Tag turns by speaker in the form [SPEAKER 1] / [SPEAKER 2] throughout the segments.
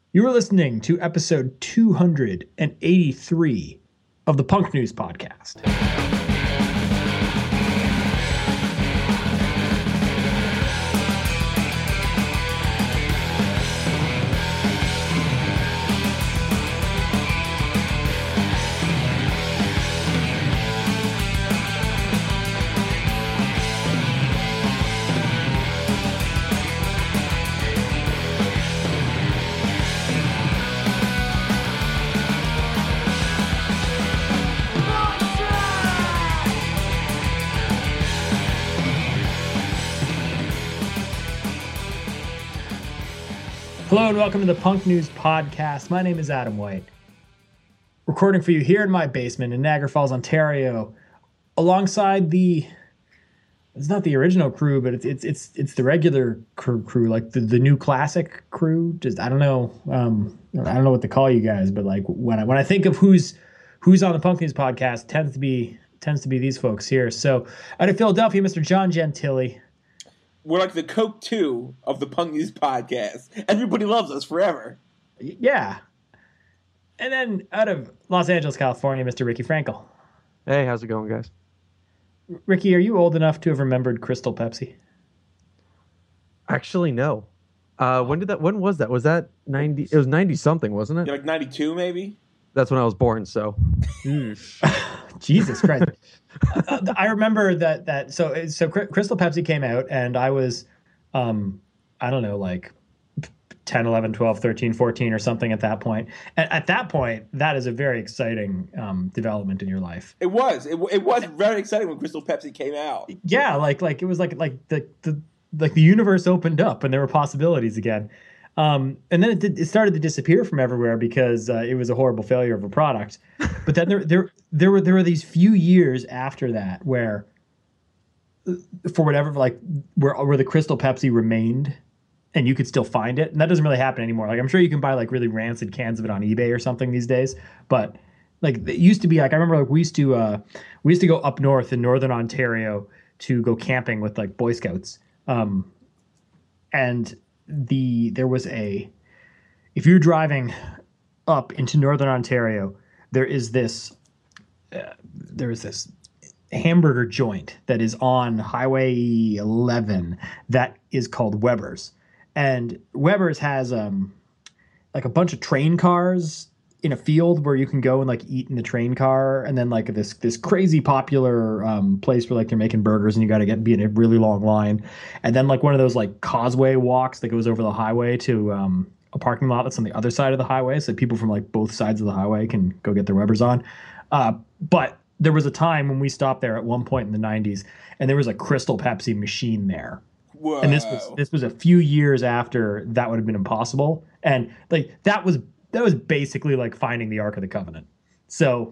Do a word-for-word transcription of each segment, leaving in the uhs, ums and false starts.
[SPEAKER 1] You are listening to episode two hundred eighty-three of the Punk News Podcast. Hello and welcome to the Punk News Podcast. My name is Adam White. Recording for you here in my basement in Niagara Falls, Ontario, alongside the, it's not the original crew, but it's it's it's it's the regular crew, crew like the, the new classic crew. Just I don't know, um, I don't know what to call you guys, but like when I when I think of who's who's on the Punk News Podcast, tends to be tends to be these folks here. So out of Philadelphia, Mister John Gentili.
[SPEAKER 2] We're like the Coke two of the Punk News Podcast. Everybody loves us forever.
[SPEAKER 1] Yeah. And then out of Los Angeles, California, Mister Ricky Frankel.
[SPEAKER 3] Hey, how's it going, guys?
[SPEAKER 1] Ricky, are you old enough to have remembered Crystal Pepsi?
[SPEAKER 3] Actually, no. Uh, when did that? When was that? Was that ninety? It was ninety something, wasn't it?
[SPEAKER 2] You're like ninety-two, maybe?
[SPEAKER 3] That's when I was born. So,
[SPEAKER 1] Jesus Christ. uh, I remember that that so so Crystal Pepsi came out and I was um I don't know like ten, eleven, twelve, thirteen, fourteen or something at that point. And at that point, that is a very exciting um development in your life.
[SPEAKER 2] It was. It, it was very exciting when Crystal Pepsi came out.
[SPEAKER 1] Yeah, like like it was like like the the like the universe opened up and there were possibilities again. Um, and then it, did, it started to disappear from everywhere because uh, it was a horrible failure of a product. But then there, there, there were there were these few years after that where, for whatever, like where where the Crystal Pepsi remained, and you could still find it. And that doesn't really happen anymore. Like I'm sure you can buy like really rancid cans of it on eBay or something these days. But like it used to be like I remember like we used to uh, we used to go up north in northern Ontario to go camping with like Boy Scouts, um, and the there was a if you're driving up into northern Ontario, there is this uh, there is this hamburger joint that is on Highway eleven that is called Weber's, and Weber's has um like a bunch of train cars in a field where you can go and like eat in the train car, and then like this this crazy popular um, place where like they're making burgers and you got to get be in a really long line, and then like one of those like causeway walks that goes over the highway to um, a parking lot that's on the other side of the highway, so people from like both sides of the highway can go get their Weber's on. Uh, but there was a time when we stopped there at one point in the nineties, and there was a Crystal Pepsi machine there.
[SPEAKER 2] Whoa.
[SPEAKER 1] And this was this was a few years after that would have been impossible, and like that was. That was basically like finding the Ark of the Covenant. So,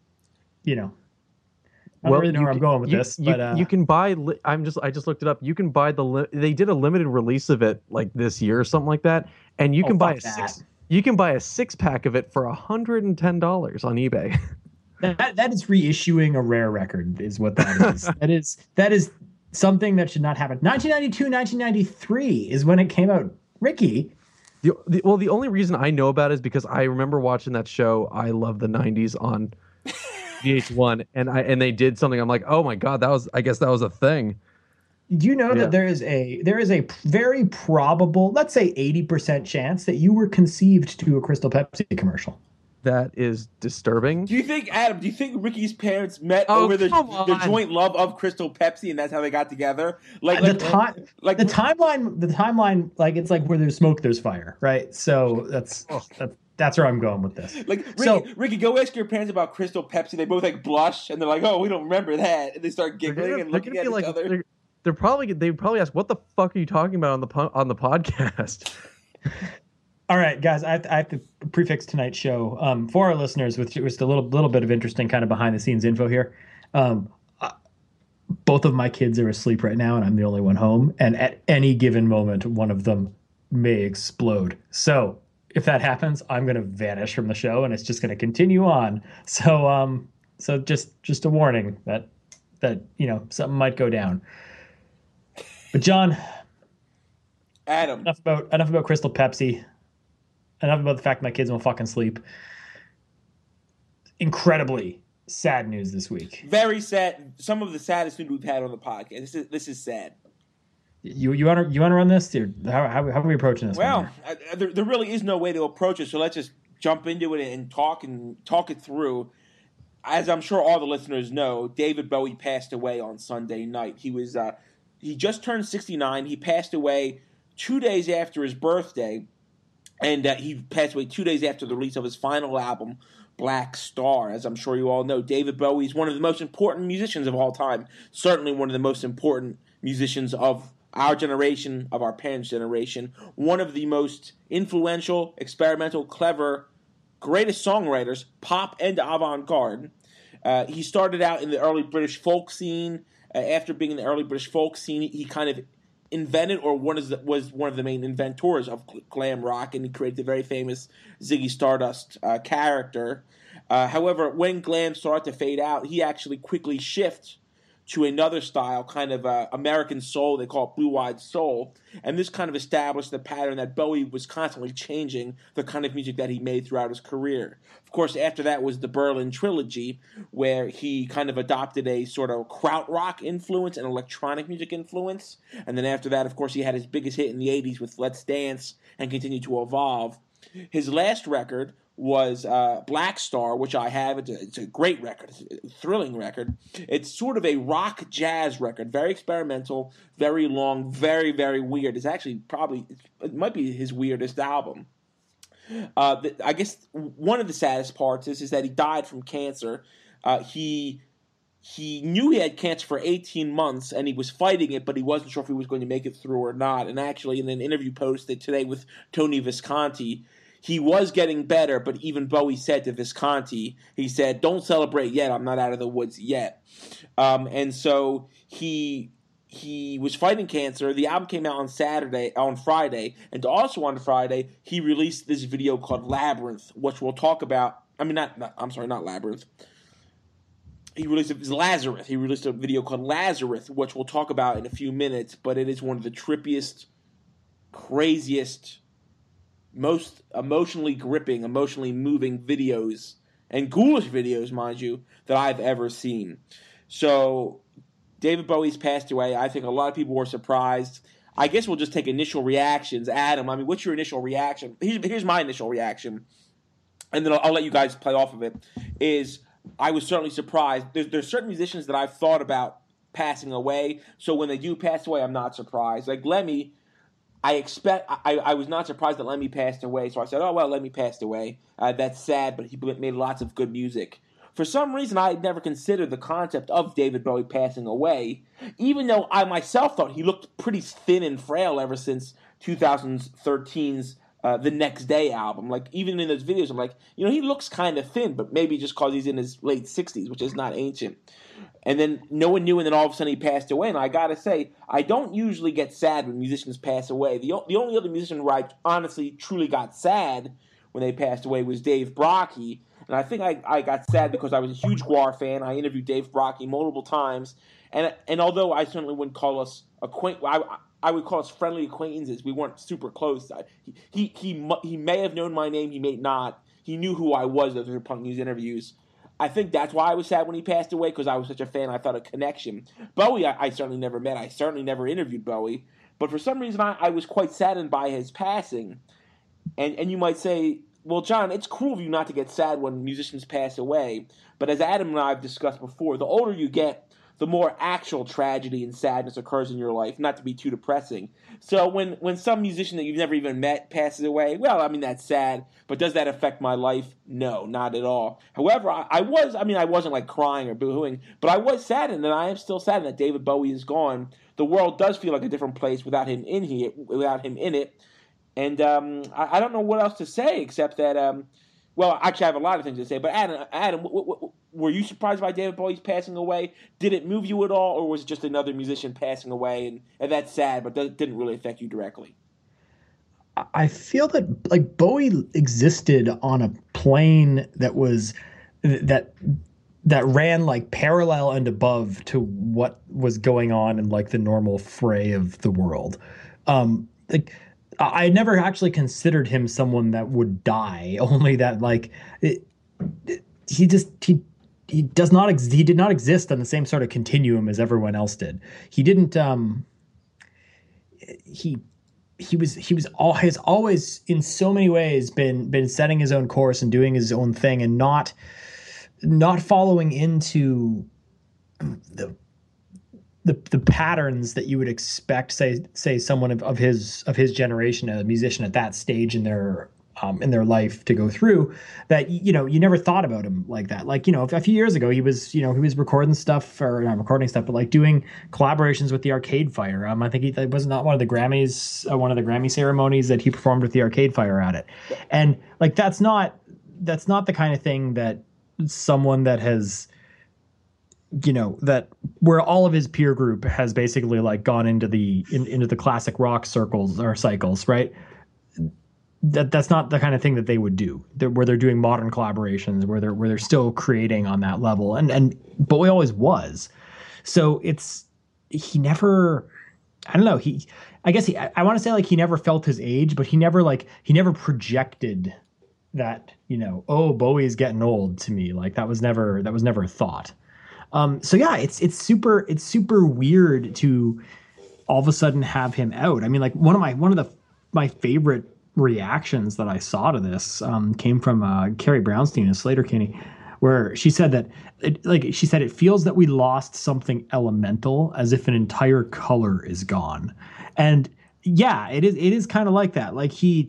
[SPEAKER 1] you know, I don't
[SPEAKER 3] well,
[SPEAKER 1] really know where I'm going with
[SPEAKER 3] you,
[SPEAKER 1] this,
[SPEAKER 3] you,
[SPEAKER 1] but uh,
[SPEAKER 3] you can buy. Li- I'm just. I just looked it up. You can buy the. Li- they did a limited release of it like this year or something like that, and you
[SPEAKER 1] oh,
[SPEAKER 3] can buy a
[SPEAKER 1] that.
[SPEAKER 3] six. You can buy a six pack of it for a hundred and ten dollars on eBay.
[SPEAKER 1] that that is reissuing a rare record, is what that is. that is that is something that should not happen. nineteen ninety-two, nineteen ninety-three is when it came out. Ricky.
[SPEAKER 3] The, the, well, the only reason I know about it is because I remember watching that show, I Love the nineties on V H one, and I and they did something. I'm like, oh my god, that was. I guess that was a thing.
[SPEAKER 1] Do you know
[SPEAKER 3] yeah.
[SPEAKER 1] that there is a there is a very probable, let's say eighty percent chance that you were conceived to a Crystal Pepsi commercial?
[SPEAKER 3] That is disturbing.
[SPEAKER 2] Do you think, Adam, do you think Ricky's parents met
[SPEAKER 3] oh,
[SPEAKER 2] over their,
[SPEAKER 3] their
[SPEAKER 2] joint love of Crystal Pepsi and that's how they got together? Like
[SPEAKER 1] the
[SPEAKER 2] like,
[SPEAKER 1] time,
[SPEAKER 2] like
[SPEAKER 1] the timeline, the timeline, like it's like where there's smoke, there's fire, right? So that's that's, that's where I'm going with this.
[SPEAKER 2] Like Ricky,
[SPEAKER 1] so,
[SPEAKER 2] Ricky, go ask your parents about Crystal Pepsi. They both like blush and they're like, "Oh, we don't remember that," and they start giggling
[SPEAKER 3] gonna,
[SPEAKER 2] and looking at each
[SPEAKER 3] like,
[SPEAKER 2] other.
[SPEAKER 3] They're, they're probably they probably ask, "What the fuck are you talking about on the po- on the podcast?"
[SPEAKER 1] All right, guys, I have to, I have to prefix tonight's show um, for our listeners with just a little little bit of interesting kind of behind the scenes info here. Um, uh, both of my kids are asleep right now, and I'm the only one home. And at any given moment, one of them may explode. So if that happens, I'm going to vanish from the show, and it's just going to continue on. So um, so just just a warning that that you know something might go down. But John,
[SPEAKER 2] Adam,
[SPEAKER 1] enough about enough about Crystal Pepsi. enough about the fact my kids won't fucking sleep. Incredibly sad news this week.
[SPEAKER 2] Very sad. Some of the saddest news we've had on the podcast. This is this is sad.
[SPEAKER 1] You you want to you want to run this? Or how, how how are we approaching this?
[SPEAKER 2] Well, I, there, there really is no way to approach it, so let's just jump into it and talk and talk it through. As I'm sure all the listeners know, David Bowie passed away on Sunday night. He was uh, he just turned sixty-nine. He passed away two days after his birthday, and uh, he passed away two days after the release of his final album, Black Star. As I'm sure you all know, David Bowie is one of the most important musicians of all time. Certainly one of the most important musicians of our generation, of our parents' generation. One of the most influential, experimental, clever, greatest songwriters, pop and avant-garde. Uh, he started out in the early British folk scene. Uh, after being in the early British folk scene, he, he kind of invented, or one of the, was one of the main inventors of glam rock, and he created the very famous Ziggy Stardust uh, character. Uh, however, when glam started to fade out, he actually quickly shifted to another style, kind of uh, American soul. They call it blue-eyed soul. And this kind of established the pattern that Bowie was constantly changing the kind of music that he made throughout his career. Of course, after that was the Berlin Trilogy, where he kind of adopted a sort of krautrock influence and electronic music influence. And then after that, of course, he had his biggest hit in the eighties with Let's Dance and continued to evolve. His last record was uh, Black Star, which I have. It's a, it's a great record. It's a thrilling record. It's sort of a rock jazz record, very experimental, very long, very, very weird. It's actually probably, it might be his weirdest album. Uh, the, I guess one of the saddest parts is, is that he died from cancer. Uh, he he knew he had cancer for eighteen months, and he was fighting it, but he wasn't sure if he was going to make it through or not. And actually, in an interview posted today with Tony Visconti, he was getting better, but even Bowie said to Visconti, he said, "Don't celebrate yet. I'm not out of the woods yet." Um, and so he he was fighting cancer. The album came out on Saturday, on Friday, and also on Friday, he released this video called Labyrinth, which we'll talk about. I mean, not, not I'm sorry, not Labyrinth. He released it was Lazarus. He released a video called Lazarus, which we'll talk about in a few minutes. But it is one of the trippiest, craziest, most emotionally gripping, emotionally moving videos, and ghoulish videos, mind you, that I've ever seen. So David Bowie's passed away. I think a lot of people were surprised. I guess we'll just take initial reactions. Adam, I mean, what's your initial reaction? Here's, here's my initial reaction, and then I'll, I'll let you guys play off of it, is I was certainly surprised. There's, there's certain musicians that I've thought about passing away, so when they do pass away, I'm not surprised. Like Lemmy, I expect. I, I was not surprised that Lemmy passed away, so I said, "Oh well, Lemmy passed away. Uh, that's sad, but he made lots of good music." For some reason, I had never considered the concept of David Bowie passing away, even though I myself thought he looked pretty thin and frail ever since twenty thirteen's uh, The Next Day album. Like, even in those videos, I'm like, you know, he looks kind of thin, but maybe just because he's in his late sixties, which is not ancient. And then no one knew, and then all of a sudden he passed away. And I gotta say, I don't usually get sad when musicians pass away. The, the only other musician where I honestly, truly got sad when they passed away was Dave Brockie. And I think I, I got sad because I was a huge Gwar fan. I interviewed Dave Brockie multiple times. And and although I certainly wouldn't call us acquaint, I, I would call us friendly acquaintances. We weren't super close. He, he, he, he may have known my name. He may not. He knew who I was through Punk News interviews. I think that's why I was sad when he passed away, because I was such a fan. I felt a connection. Bowie, I, I certainly never met. I certainly never interviewed Bowie. But for some reason, I, I was quite saddened by his passing. And and you might say, well, John, it's cruel of you not to get sad when musicians pass away. But as Adam and I have discussed before, the older you get, the more actual tragedy and sadness occurs in your life, not to be too depressing. So when, when some musician that you've never even met passes away, well, I mean, that's sad. But does that affect my life? No, not at all. However, I, I was, I mean, I wasn't like crying or boohooing, but I was saddened, and I am still saddened that David Bowie is gone. The world does feel like a different place without him in here, without him in it. And um, I, I don't know what else to say except that, um, well, actually, I have a lot of things to say. But Adam, Adam, w- w- were you surprised by David Bowie's passing away? Did it move you at all, or was it just another musician passing away, and, and that's sad, but that didn't really affect you directly?
[SPEAKER 1] I feel that like Bowie existed on a plane that was that that ran like parallel and above to what was going on in like the normal fray of the world. Um, like I I never actually considered him someone that would die. Only that like it, it, he just he he does not ex- he did not exist on the same sort of continuum as everyone else did. He didn't. Um, he he was he was all has always in so many ways been been setting his own course and doing his own thing and not not following into the the the patterns that you would expect say say someone of, of his of his generation, a musician at that stage in their um, in their life to go through. That you know you never thought about him like that. Like you know a few years ago he was you know he was recording stuff or not recording stuff, but like doing collaborations with the Arcade Fire. Um, I think he it was not one of the Grammys, uh, one of the Grammy ceremonies that he performed with the Arcade Fire at it, and like that's not that's not the kind of thing that someone that has you know that where all of his peer group has basically like gone into the in, into the classic rock circles or cycles, right? That that's not the kind of thing that they would do. They're, where they're doing modern collaborations, where they're where they're still creating on that level, and and Bowie always was. So it's he never. I don't know. He, I guess he. I, I want to say like he never felt his age, but he never like he never projected that you know oh Bowie is getting old to me. Like that was never that was never a thought. Um, so yeah, it's it's super it's super weird to all of a sudden have him out. I mean, like one of my one of the my favorite reactions that I saw to this um, came from uh, Carrie Brownstein of Sleater-Kinney, where she said that it, like she said it feels that we lost something elemental, as if an entire color is gone. And yeah, it is it is kind of like that. Like he,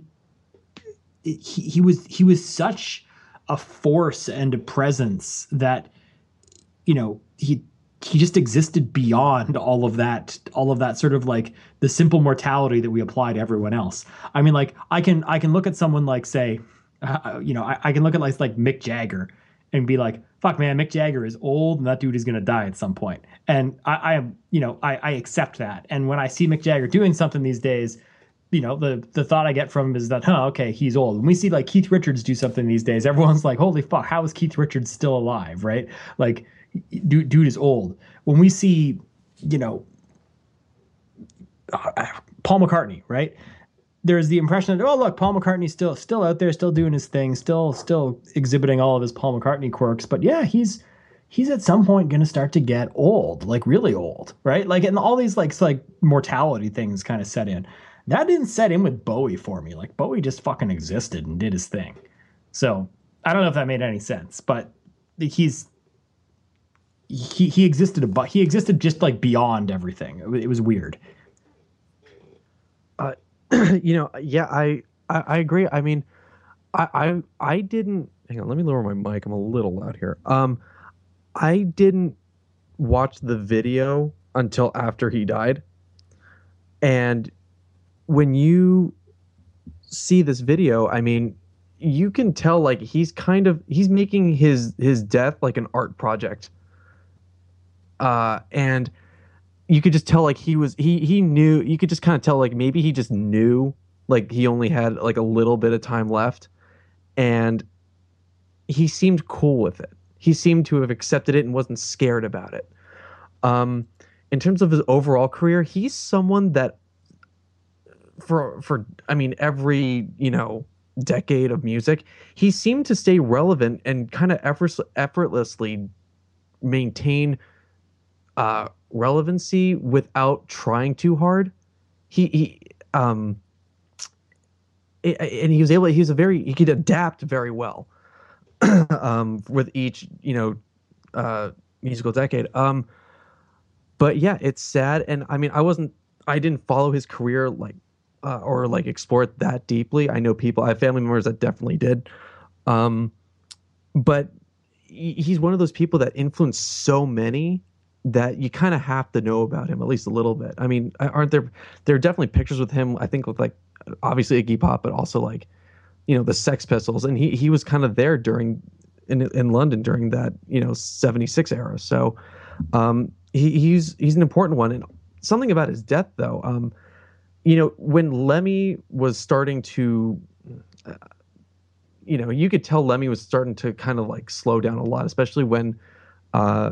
[SPEAKER 1] he he was he was such a force and a presence that you know he he just existed beyond all of that all of that sort of like the simple mortality that we apply to everyone else. I mean, like I can I can look at someone like say uh, you know I, I can look at like like Mick Jagger and be like, fuck man, Mick Jagger is old and that dude is going to die at some point. And I, I am, you know, I, I accept that. And when I see Mick Jagger doing something these days, you know, the, the thought I get from him is that, huh, okay, he's old. When we see like Keith Richards do something these days, everyone's like, holy fuck, how is Keith Richards still alive? Right. Like dude, dude is old. When we see, you know, uh, Paul McCartney, right? There's the impression that, oh, look, Paul McCartney's still still out there, still doing his thing, still still exhibiting all of his Paul McCartney quirks. But yeah, he's he's at some point going to start to get old, like really old, right? Like, and all these like like mortality things kind of set in. That didn't set in with Bowie for me. Like Bowie just fucking existed and did his thing. So I don't know if that made any sense, but he's he he existed, but he existed just like beyond everything. It, it was weird.
[SPEAKER 3] Uh, you know, yeah, I, I, I agree. I mean, I, I, I didn't, hang on, let me lower my mic. I'm a little loud here. Um, I didn't watch the video until after he died. And when you see this video, I mean, you can tell like he's kind of, he's making his, his death like an art project. Uh, and you could just tell like he was he he knew you could just kind of tell like maybe he just knew like he only had like a little bit of time left, and he seemed cool with it. He seemed to have accepted it and wasn't scared about it. Um, in terms of his overall career, he's someone that for for I mean every you know decade of music, he seemed to stay relevant and kind of effort, effortlessly maintain uh relevancy without trying too hard. He he um and he was able he was a very he could adapt very well um with each you know uh musical decade. Um but yeah, it's sad. And I mean I wasn't I didn't follow his career like uh, or like explore it that deeply. I know people I have family members that definitely did. Um but he, he's one of those people that influenced so many that you kind of have to know about him at least a little bit. I mean, aren't there, there are definitely pictures with him, I think with like, obviously Iggy Pop, but also like, you know, the Sex Pistols. And he, he was kind of there during, in, in London during that, you know, seventy-six era. So um, he, he's, he's an important one. And something about his death though, um, you know, when Lemmy was starting to, uh, you know, you could tell Lemmy was starting to kind of like slow down a lot, especially when, uh,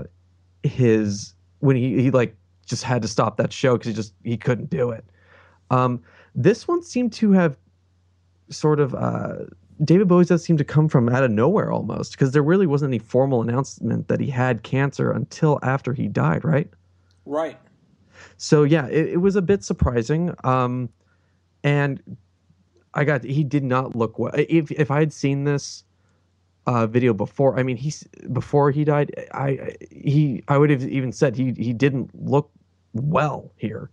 [SPEAKER 3] his when he, he like just had to stop that show because he just he couldn't do it. Um, This one seemed to have sort of uh, David Bowie does seem to come from out of nowhere almost, because there really wasn't any formal announcement that he had cancer until after he died, right?
[SPEAKER 2] Right.
[SPEAKER 3] So yeah, it, it was a bit surprising. Um, and I got he did not look well. If if I had seen this uh, video before, I mean, he's before he died, I he I would have even said he he didn't look well here.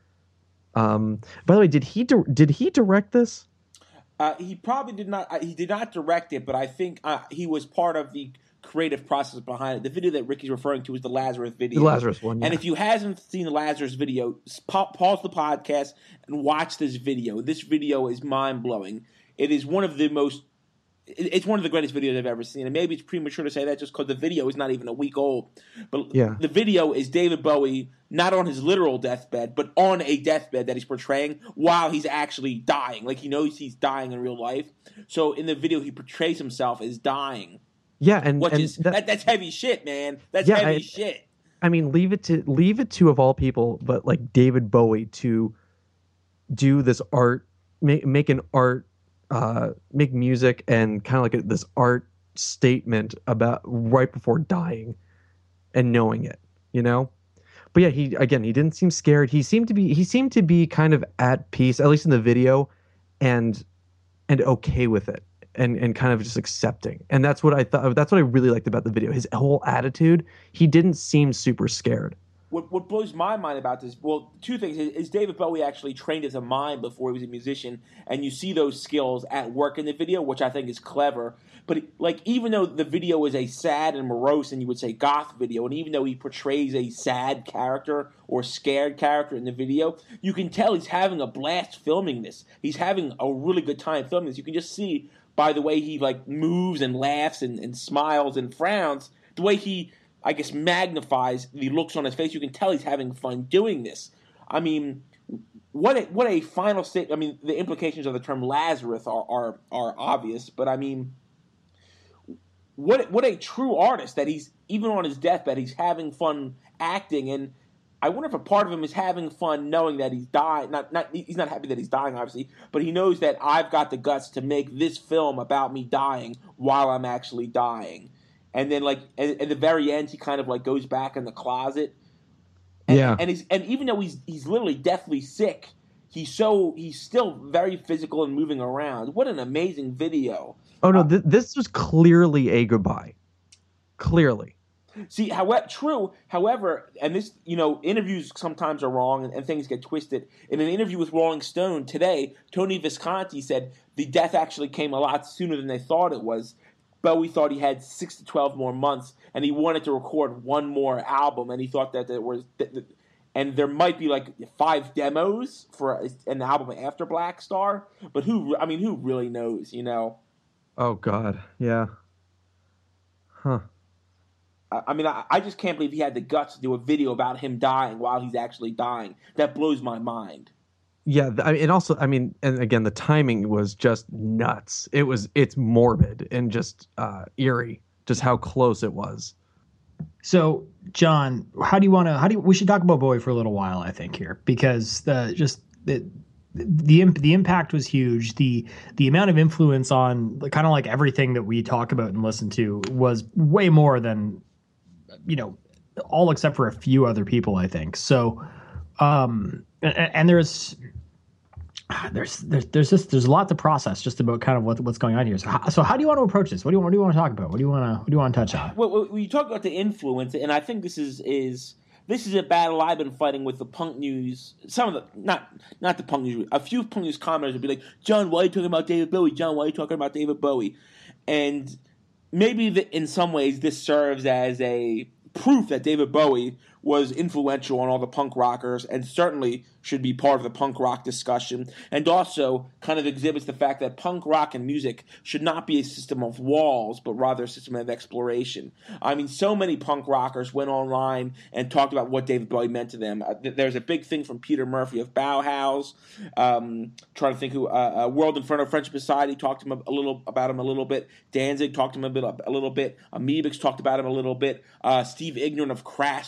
[SPEAKER 3] Um, by the way, did he did he direct this?
[SPEAKER 2] Uh, he probably did not. Uh, he did not direct it, but I think uh, he was part of the creative process behind it. The video that Ricky's referring to is the Lazarus video.
[SPEAKER 3] The Lazarus one, yeah.
[SPEAKER 2] And if you hasn't seen the Lazarus video, pa- pause the podcast and watch this video. This video is mind-blowing. It is one of the most It's one of the greatest videos I've ever seen. And maybe it's premature to say that just because the video is not even a week old. But
[SPEAKER 3] yeah.
[SPEAKER 2] The video is David Bowie not on his literal deathbed, but on a deathbed that he's portraying while he's actually dying. Like, he knows he's dying in real life. So in the video, he portrays himself as dying.
[SPEAKER 3] Yeah, and,
[SPEAKER 2] which
[SPEAKER 3] and
[SPEAKER 2] is
[SPEAKER 3] that,
[SPEAKER 2] that, that's heavy shit, man. That's
[SPEAKER 3] yeah,
[SPEAKER 2] heavy
[SPEAKER 3] I,
[SPEAKER 2] shit.
[SPEAKER 3] I mean, leave it to leave it to of all people, but like David Bowie to do this art, make make an art, uh, make music, and kind of like a, this art statement about right before dying, and knowing it, you know. But yeah, he again, he didn't seem scared. He seemed to be he seemed to be kind of at peace, at least in the video, and and okay with it. And, and kind of just accepting. And that's what I thought. That's what I really liked about the video. His whole attitude, he didn't seem super scared.
[SPEAKER 2] What what blows my mind about this, well, two things. Is, is David Bowie actually trained as a mime before he was a musician, and you see those skills at work in the video, which I think is clever. But, like, even though the video is a sad and morose, and you would say goth video, and even though he portrays a sad character or scared character in the video, you can tell he's having a blast filming this. He's having a really good time filming this. You can just see by the way he, like, moves and laughs and, and smiles and frowns, the way he, I guess, magnifies the looks on his face, you can tell he's having fun doing this. I mean, what a, what a final state. I mean, the implications of the term Lazarus are, are, are obvious, but I mean, what what a true artist that he's, even on his deathbed, he's having fun acting. And I wonder if a part of him is having fun knowing that he's dying. Not, not, he's not happy that he's dying, obviously, but he knows that I've got the guts to make this film about me dying while I'm actually dying. And then, like, at, at the very end, he kind of, like, goes back in the closet. And,
[SPEAKER 3] yeah.
[SPEAKER 2] And he's and even though he's he's literally deathly sick, he's so he's still very physical and moving around. What an amazing video!
[SPEAKER 3] Oh no,
[SPEAKER 2] uh,
[SPEAKER 3] th- this was clearly a goodbye. Clearly.
[SPEAKER 2] See, however, true. However, and this, you know, interviews sometimes are wrong and, and things get twisted. In an interview with Rolling Stone today, Tony Visconti said the death actually came a lot sooner than they thought it was. Bowie thought he had six to twelve more months, and he wanted to record one more album, and he thought that there was, that, that, and there might be like five demos for an album after Black Star. But who, I mean, who really knows? You know?
[SPEAKER 3] Oh God, yeah. Huh.
[SPEAKER 2] I mean, I, I just can't believe he had the guts to do a video about him dying while he's actually dying. That blows my mind.
[SPEAKER 3] Yeah, I mean, and also, I mean, and again, the timing was just nuts. It was, it's morbid and just uh, eerie, just how close it was.
[SPEAKER 1] So, John, how do you want to? How do you, we should talk about Bowie for a little while? I think here because the just the the the impact was huge. The the amount of influence on kind of like everything that we talk about and listen to was way more than, you know, all except for a few other people, I think. So, um, and, and there's, there's, there's, there's just, there's a lot to process just about kind of what, what's going on here. So, how, so how do you want to approach this? What do you, what do you want to talk about? What do you want to, what do you want to touch on?
[SPEAKER 2] Well, when you talk about the influence, and I think this is, is, this is a battle I've been fighting with the punk news. Some of the, not, not the punk news, a few punk news commenters would be like, John, why are you talking about David Bowie? John, why are you talking about David Bowie? And maybe the, in some ways this serves as a proof that David Bowie was influential on all the punk rockers and certainly should be part of the punk rock discussion, and also kind of exhibits the fact that punk rock and music should not be a system of walls, but rather a system of exploration. I mean, so many punk rockers went online and talked about what David Bowie meant to them. Uh, there's a big thing from Peter Murphy of Bauhaus, um, trying to think who, uh, uh, World Inferno Friendship Society talked to him a little about him a little bit. Danzig talked to him a, bit, a little bit. Amoebix talked about him a little bit. Uh, Steve Ignorant of Crass wrote a whole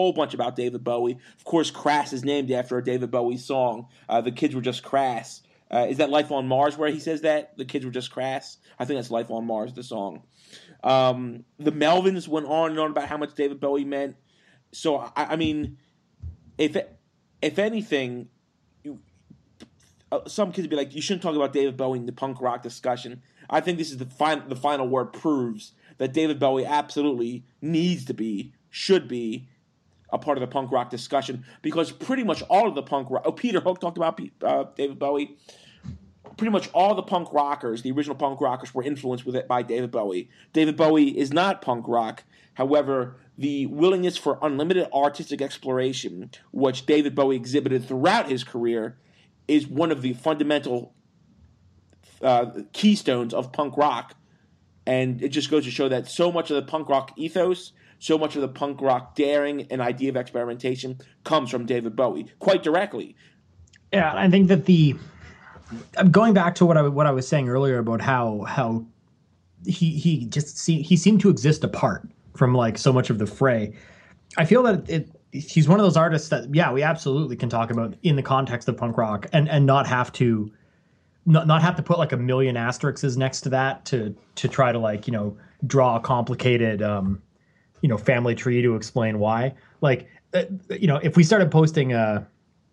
[SPEAKER 2] whole bunch about David Bowie. Of course, Crass is named after a David Bowie song. Uh, the kids were just crass. Uh, is that Life on Mars where he says that? The kids were just crass? I think that's Life on Mars, the song. Um, the Melvins went on and on about how much David Bowie meant. So, I, I mean, if if anything, you, uh, some kids would be like, you shouldn't talk about David Bowie in the punk rock discussion. I think this is the, fin- the final word proves that David Bowie absolutely needs to be, should be, a part of the punk rock discussion, because pretty much all of the punk rock... Oh, Peter Hook talked about uh, David Bowie. Pretty much all the punk rockers, the original punk rockers, were influenced with it by David Bowie. David Bowie is not punk rock. However, the willingness for unlimited artistic exploration, which David Bowie exhibited throughout his career, is one of the fundamental uh, keystones of punk rock. And it just goes to show that so much of the punk rock ethos, so much of the punk rock daring and idea of experimentation comes from David Bowie, quite directly.
[SPEAKER 1] Yeah, I think that the going back to what I what I was saying earlier about how how he he just see, he seemed to exist apart from like so much of the fray. I feel that it he's one of those artists that yeah we absolutely can talk about in the context of punk rock and and not have to not not have to put like a million asterisks next to that to to try to like you know draw a complicated um you know family tree to explain why. Like uh, you know if we started posting uh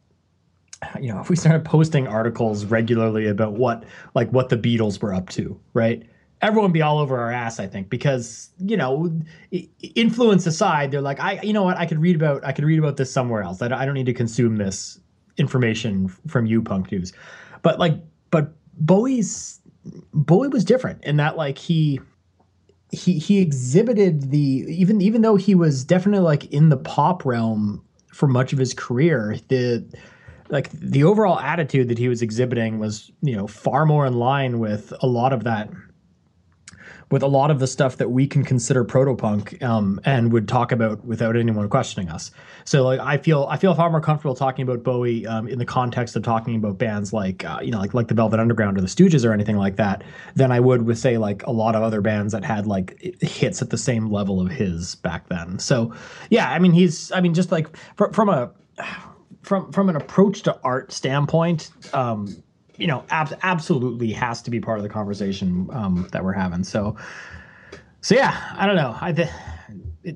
[SPEAKER 1] you know if we started posting articles regularly about what like what the Beatles were up to, right? Everyone would be all over our ass, I think, because you know, influence aside, they're like, I, you know what, I could read about, I could read about this somewhere else. I don't, I don't need to consume this information from you, punk dudes. But like, but Bowie's Bowie was different in that, like he, he, he exhibited the even even though he was definitely like in the pop realm for much of his career, the like the overall attitude that he was exhibiting was you know far more in line with a lot of that. with a lot of the stuff that we can consider proto-punk um, and would talk about without anyone questioning us. So like, I feel I feel far more comfortable talking about Bowie um, in the context of talking about bands like, uh, you know, like like the Velvet Underground or the Stooges or anything like that than I would with, say, like a lot of other bands that had like hits at the same level of his back then. So, yeah, I mean, he's, I mean, just like fr- from a, from, from an approach to art standpoint, um, you know, ab- absolutely has to be part of the conversation um, that we're having. So, so yeah, I don't know. I th- it,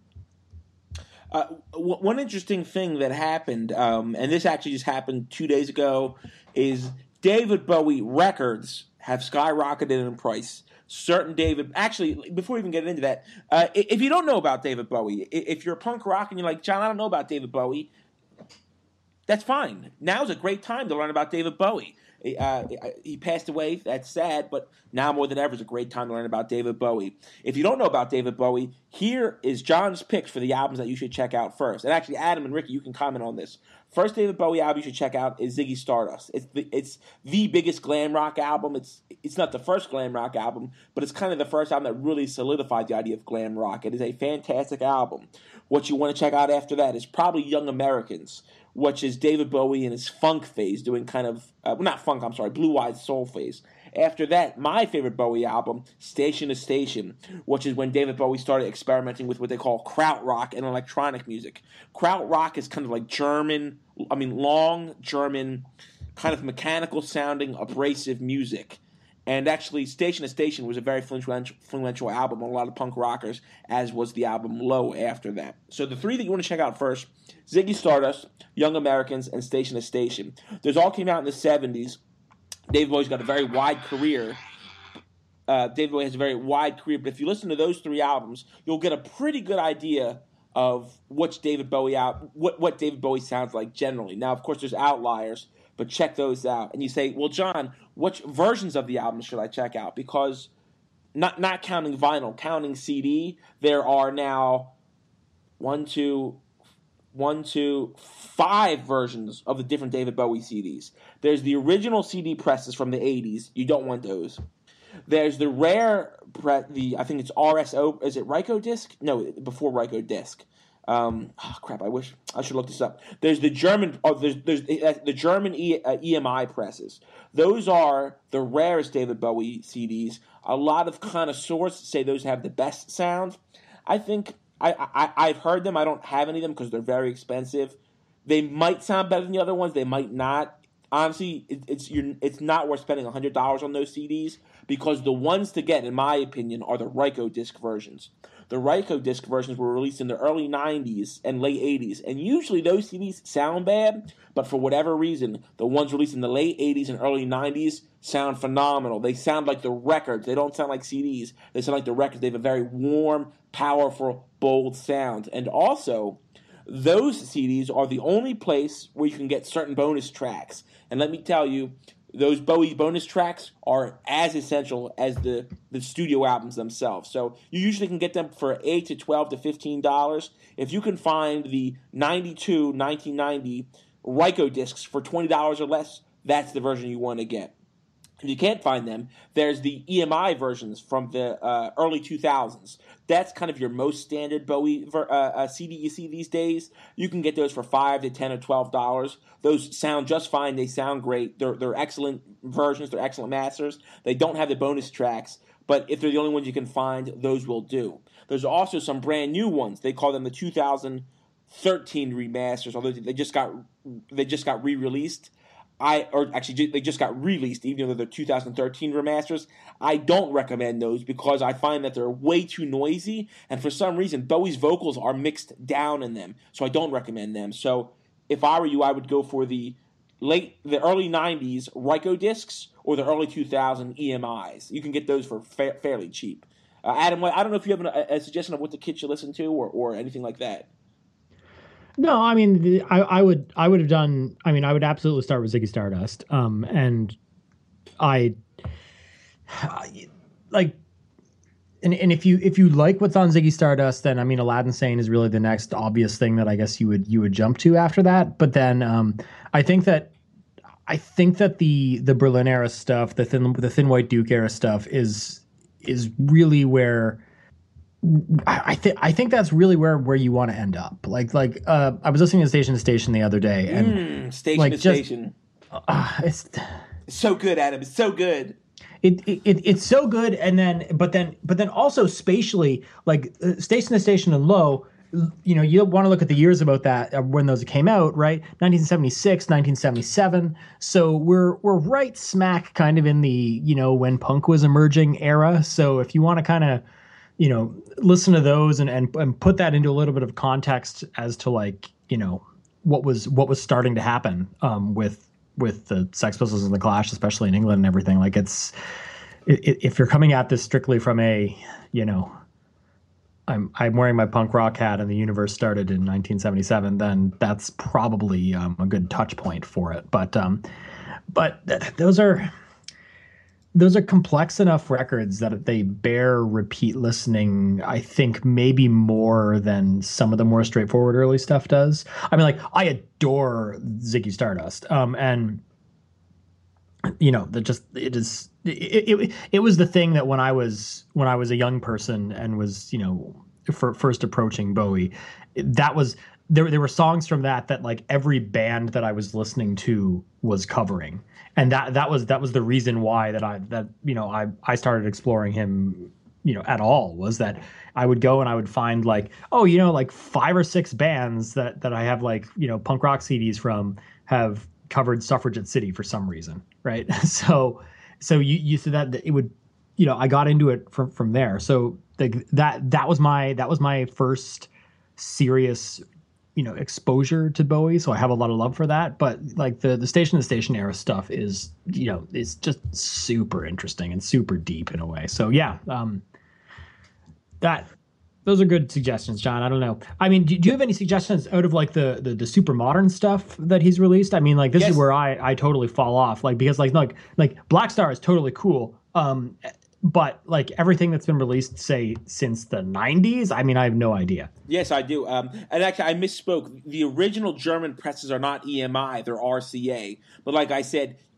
[SPEAKER 2] uh, w- one interesting thing that happened, um, and this actually just happened two days ago, is David Bowie records have skyrocketed in price. Certain David, actually, before we even get into that, uh, if you don't know about David Bowie, if you're a punk rock and you're like, John, I don't know about David Bowie, that's fine. Now's a great time to learn about David Bowie. Uh, he passed away. That's sad, but now more than ever is a great time to learn about David Bowie. If you don't know about David Bowie, here is John's picks for the albums that you should check out first. And actually, Adam and Ricky, you can comment on this. First David Bowie album you should check out is Ziggy Stardust. It's the, it's the biggest glam rock album. It's it's not the first glam rock album, but it's kind of the first album that really solidified the idea of glam rock. It is a fantastic album. What you want to check out after that is probably Young Americans, which is David Bowie in his funk phase, doing kind of, uh, well, not funk, I'm sorry, blue-eyed soul phase. After that, my favorite Bowie album, Station to Station, which is when David Bowie started experimenting with what they call krautrock and electronic music. Krautrock is kind of like German, I mean, long German, kind of mechanical-sounding, abrasive music. And actually, Station to Station was a very influential, influential album on a lot of punk rockers, as was the album Low after that. So the three that you want to check out first, Ziggy Stardust, Young Americans, and Station to Station. Those all came out in the seventies. David Bowie's got a very wide career. Uh, David Bowie has a very wide career, but if you listen to those three albums, you'll get a pretty good idea of which David Bowie out, what, what David Bowie sounds like generally. Now, of course, there's outliers, but check those out. And you say, well, John, which versions of the album should I check out? Because not not counting vinyl, counting C D, there are now one, two, one, two, five versions of the different David Bowie C Ds. There's the original C D presses from the eighties. You don't want those. There's the rare, pre- the I think it's R S O. Is it Ryko disc? No, before Ryko disc. Um, oh, crap! I wish I should look this up. There's the German. Oh, there's there's the German e, uh, E M I presses. Those are the rarest David Bowie C Ds. A lot of connoisseurs say those have the best sound. I think I, I I've heard them. I don't have any of them because they're very expensive. They might sound better than the other ones. They might not. Honestly, it, it's you're, it's not worth spending one hundred dollars on those C Ds because the ones to get, in my opinion, are the Ryko disc versions. The Ryko disc versions were released in the early nineties and late eighties, and usually those C Ds sound bad, but for whatever reason, the ones released in the late eighties and early nineties sound phenomenal. They sound like the records. They don't sound like C Ds. They sound like the records. They have a very warm, powerful, bold sound. And also, those C Ds are the only place where you can get certain bonus tracks. And let me tell you, those Bowie bonus tracks are as essential as the, the studio albums themselves. So you usually can get them for eight to twelve to fifteen dollars. If you can find the ninety-two, nineteen ninety Ryko discs for twenty dollars or less, that's the version you want to get. If you can't find them, there's the E M I versions from the uh, early two thousands. That's kind of your most standard Bowie uh, uh, C D you see these days. You can get those for five to ten or twelve dollars. Those sound just fine. They sound great. They're they're excellent versions. They're excellent masters. They don't have the bonus tracks, but if they're the only ones you can find, those will do. There's also some brand new ones. They call them the two thousand thirteen remasters, although they just got they just got re-released. I or actually they just got released, even though they're two thousand thirteen remasters. I don't recommend those because I find that they're way too noisy, and for some reason Bowie's vocals are mixed down in them, so I don't recommend them. So if I were you, I would go for the late, the early nineties Ryko discs or the early two thousand E M Is. You can get those for fa- fairly cheap. Uh, Adam, I don't know if you have a, a suggestion of what the kids should listen to or or anything like that.
[SPEAKER 1] No, I mean, the, I, I would, I would have done. I mean, I would absolutely start with Ziggy Stardust. Um, and I, like, and and if you if you like what's on Ziggy Stardust, then I mean, Aladdin Sane is really the next obvious thing that I guess you would you would jump to after that. But then, um, I think that, I think that the the Berlin era stuff, the thin the Thin White Duke era stuff is is really where. I think I think that's really where, where you want to end up. Like like uh, I was listening to Station to Station the other day, and
[SPEAKER 2] mm, Station
[SPEAKER 1] like
[SPEAKER 2] to
[SPEAKER 1] just,
[SPEAKER 2] Station,
[SPEAKER 1] uh, it's,
[SPEAKER 2] it's so good, Adam. It's so good.
[SPEAKER 1] It, it it's so good, and then but then but then also spatially, like uh, Station to Station and Low. You know, you want to look at the years about that uh, when those came out, right? nineteen seventy-six, nineteen seventy-seven. So we're we're right smack kind of in the, you know, when punk was emerging era. So if you want to kind of, you know, listen to those and, and and put that into a little bit of context as to, like, you know, what was what was starting to happen um, with with the Sex Pistols and the Clash, especially in England and everything. Like, it's it, if you're coming at this strictly from a, you know, I'm I'm wearing my punk rock hat and the universe started in nineteen seventy-seven, then that's probably um, a good touch point for it. But um, but th- those are. Those are complex enough records that they bear repeat listening, I think, maybe more than some of the more straightforward early stuff does. I mean, like, I adore Ziggy Stardust. Um, and, you know, that just, it is, it, it, it was the thing that when I was, when I was a young person and was, you know, for, first approaching Bowie, that was, there, there were songs from that that, like, every band that I was listening to was covering. And that that was that was the reason why that I that you know I I started exploring him, you know, at all, was that I would go and I would find, like, oh, you know, like five or six bands that that I have, like, you know, punk rock C Ds from have covered Suffragette City for some reason, right? so so you you said that it would, you know, I got into it from from there. So the, that that was my that was my first serious, you know, exposure to Bowie. So I have a lot of love for that. But, like, the, the Station to Station era stuff is, you know, it's just super interesting and super deep in a way. So yeah, um, that, those are good suggestions, John. I don't know. I mean, do, do you have any suggestions out of, like, the, the, the super modern stuff that he's released? I mean, like, this yes. is where I, I totally fall off, like, because like, like, like Black Star is totally cool. Um, But, like, everything that's been released, say, since the nineties, I mean, I have no idea.
[SPEAKER 2] Yes, I do. Um, and actually, I misspoke. The original German presses are not E M I; they're R C A. But like I said,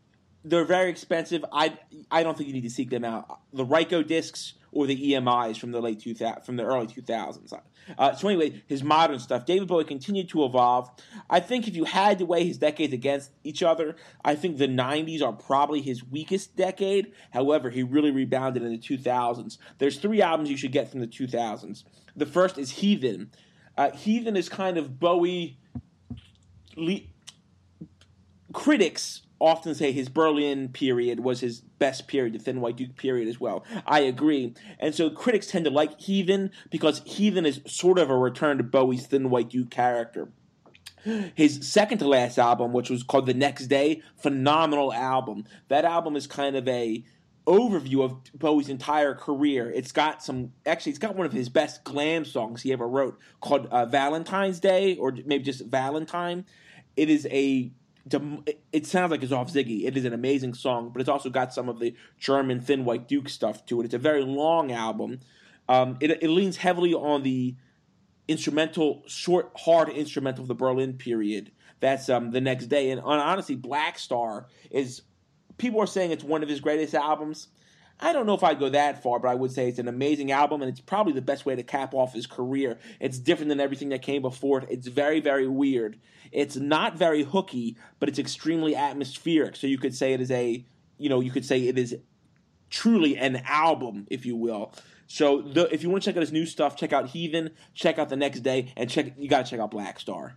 [SPEAKER 2] they're very expensive. I I don't think you need to seek them out. The Ryko discs or the E M Is from the late two thousand, from the early two thousands. Uh, so anyway, his modern stuff. David Bowie continued to evolve. I think if you had to weigh his decades against each other, I think the nineties are probably his weakest decade. However, he really rebounded in the two thousands. There's three albums you should get from the two thousands. The first is Heathen. Uh, Heathen is kind of Bowie. Le- critics often say his Berlin period was his best period, the Thin White Duke period as well. I agree. And so critics tend to like Heathen because Heathen is sort of a return to Bowie's Thin White Duke character. His second to last album, which was called The Next Day, phenomenal album. That album is kind of a overview of Bowie's entire career. It's got some, actually, it's got one of his best glam songs he ever wrote called uh, Valentine's Day, or maybe just Valentine. It is a It sounds like it's off Ziggy. It is an amazing song, but it's also got some of the German Thin White Duke stuff to it. It's a very long album. Um, it, it leans heavily on the instrumental, short, hard instrumental of the Berlin period. That's um, The Next Day. And honestly, Black Star is, people are saying it's one of his greatest albums. I don't know if I'd go that far, but I would say it's an amazing album, and it's probably the best way to cap off his career. It's different than everything that came before it. It's very, very weird. It's not very hooky, but it's extremely atmospheric. So you could say it is a, you know, you could say it is truly an album, if you will. So the, if you want to check out his new stuff, check out Heathen, check out The Next Day, and check you got to check out Black Star.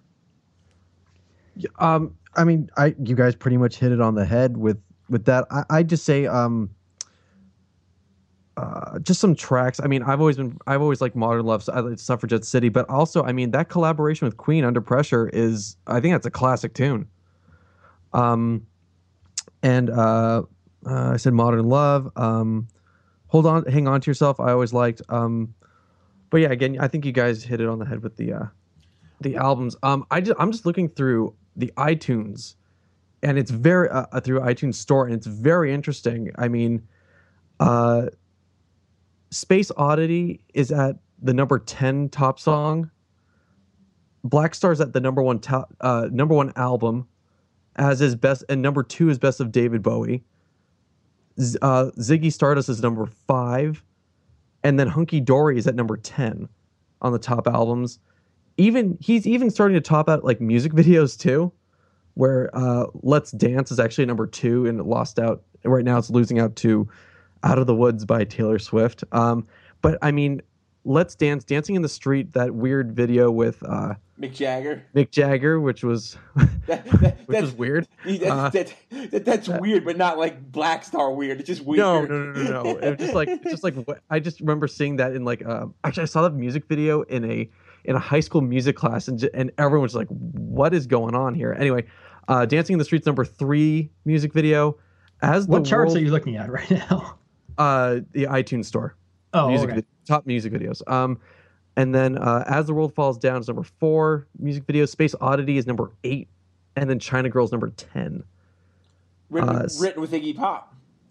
[SPEAKER 3] Um, I mean, I you guys pretty much hit it on the head with with that. I I just say um. Uh, just some tracks. I mean, I've always been, I've always liked Modern Love, Suffragette City, but also, I mean, that collaboration with Queen, Under Pressure, is, I think that's a classic tune. Um, and uh, uh, I said Modern Love. Um, Hold On, Hang On to Yourself, I always liked. Um, but yeah, again, I think you guys hit it on the head with the uh, the albums. Um, I just, I'm just looking through the iTunes, and it's very uh, through iTunes Store, and it's very interesting. I mean, uh. Space Oddity is at the number ten top song. Black Star's at the number one top, uh, number one album, as is best, and number two is Best of David Bowie. Z- uh, Ziggy Stardust is number five, and then Hunky Dory is at number ten on the top albums. Even he's even starting to top out like music videos too, where uh, Let's Dance is actually number two and it lost out. Right now, it's losing out to Out of the Woods by Taylor Swift. Um, but I mean, Let's Dance, Dancing in the Street, that weird video with uh,
[SPEAKER 2] Mick Jagger.
[SPEAKER 3] Mick Jagger, which was
[SPEAKER 2] that, that,
[SPEAKER 3] which was weird.
[SPEAKER 2] That,
[SPEAKER 3] uh,
[SPEAKER 2] that, that, that's uh, weird, but not like Black Star weird. It's just weird.
[SPEAKER 3] No, no, no, no, no. It was just like, it's just like I just remember seeing that in like. Uh, actually, I saw that music video in a in a high school music class, and and everyone was like, "What is going on here?" Anyway, uh, Dancing in the Street's number three music video. As the
[SPEAKER 1] what charts
[SPEAKER 3] world,
[SPEAKER 1] are you looking at right now?
[SPEAKER 3] Uh, the iTunes Store.
[SPEAKER 1] Oh,
[SPEAKER 3] music
[SPEAKER 1] okay.
[SPEAKER 3] vid- top music videos. Um, and then uh, As the World Falls Down is number four music video. Space Oddity is number eight, and then China Girl's number ten.
[SPEAKER 2] Written,
[SPEAKER 3] uh,
[SPEAKER 2] written with Iggy Pop.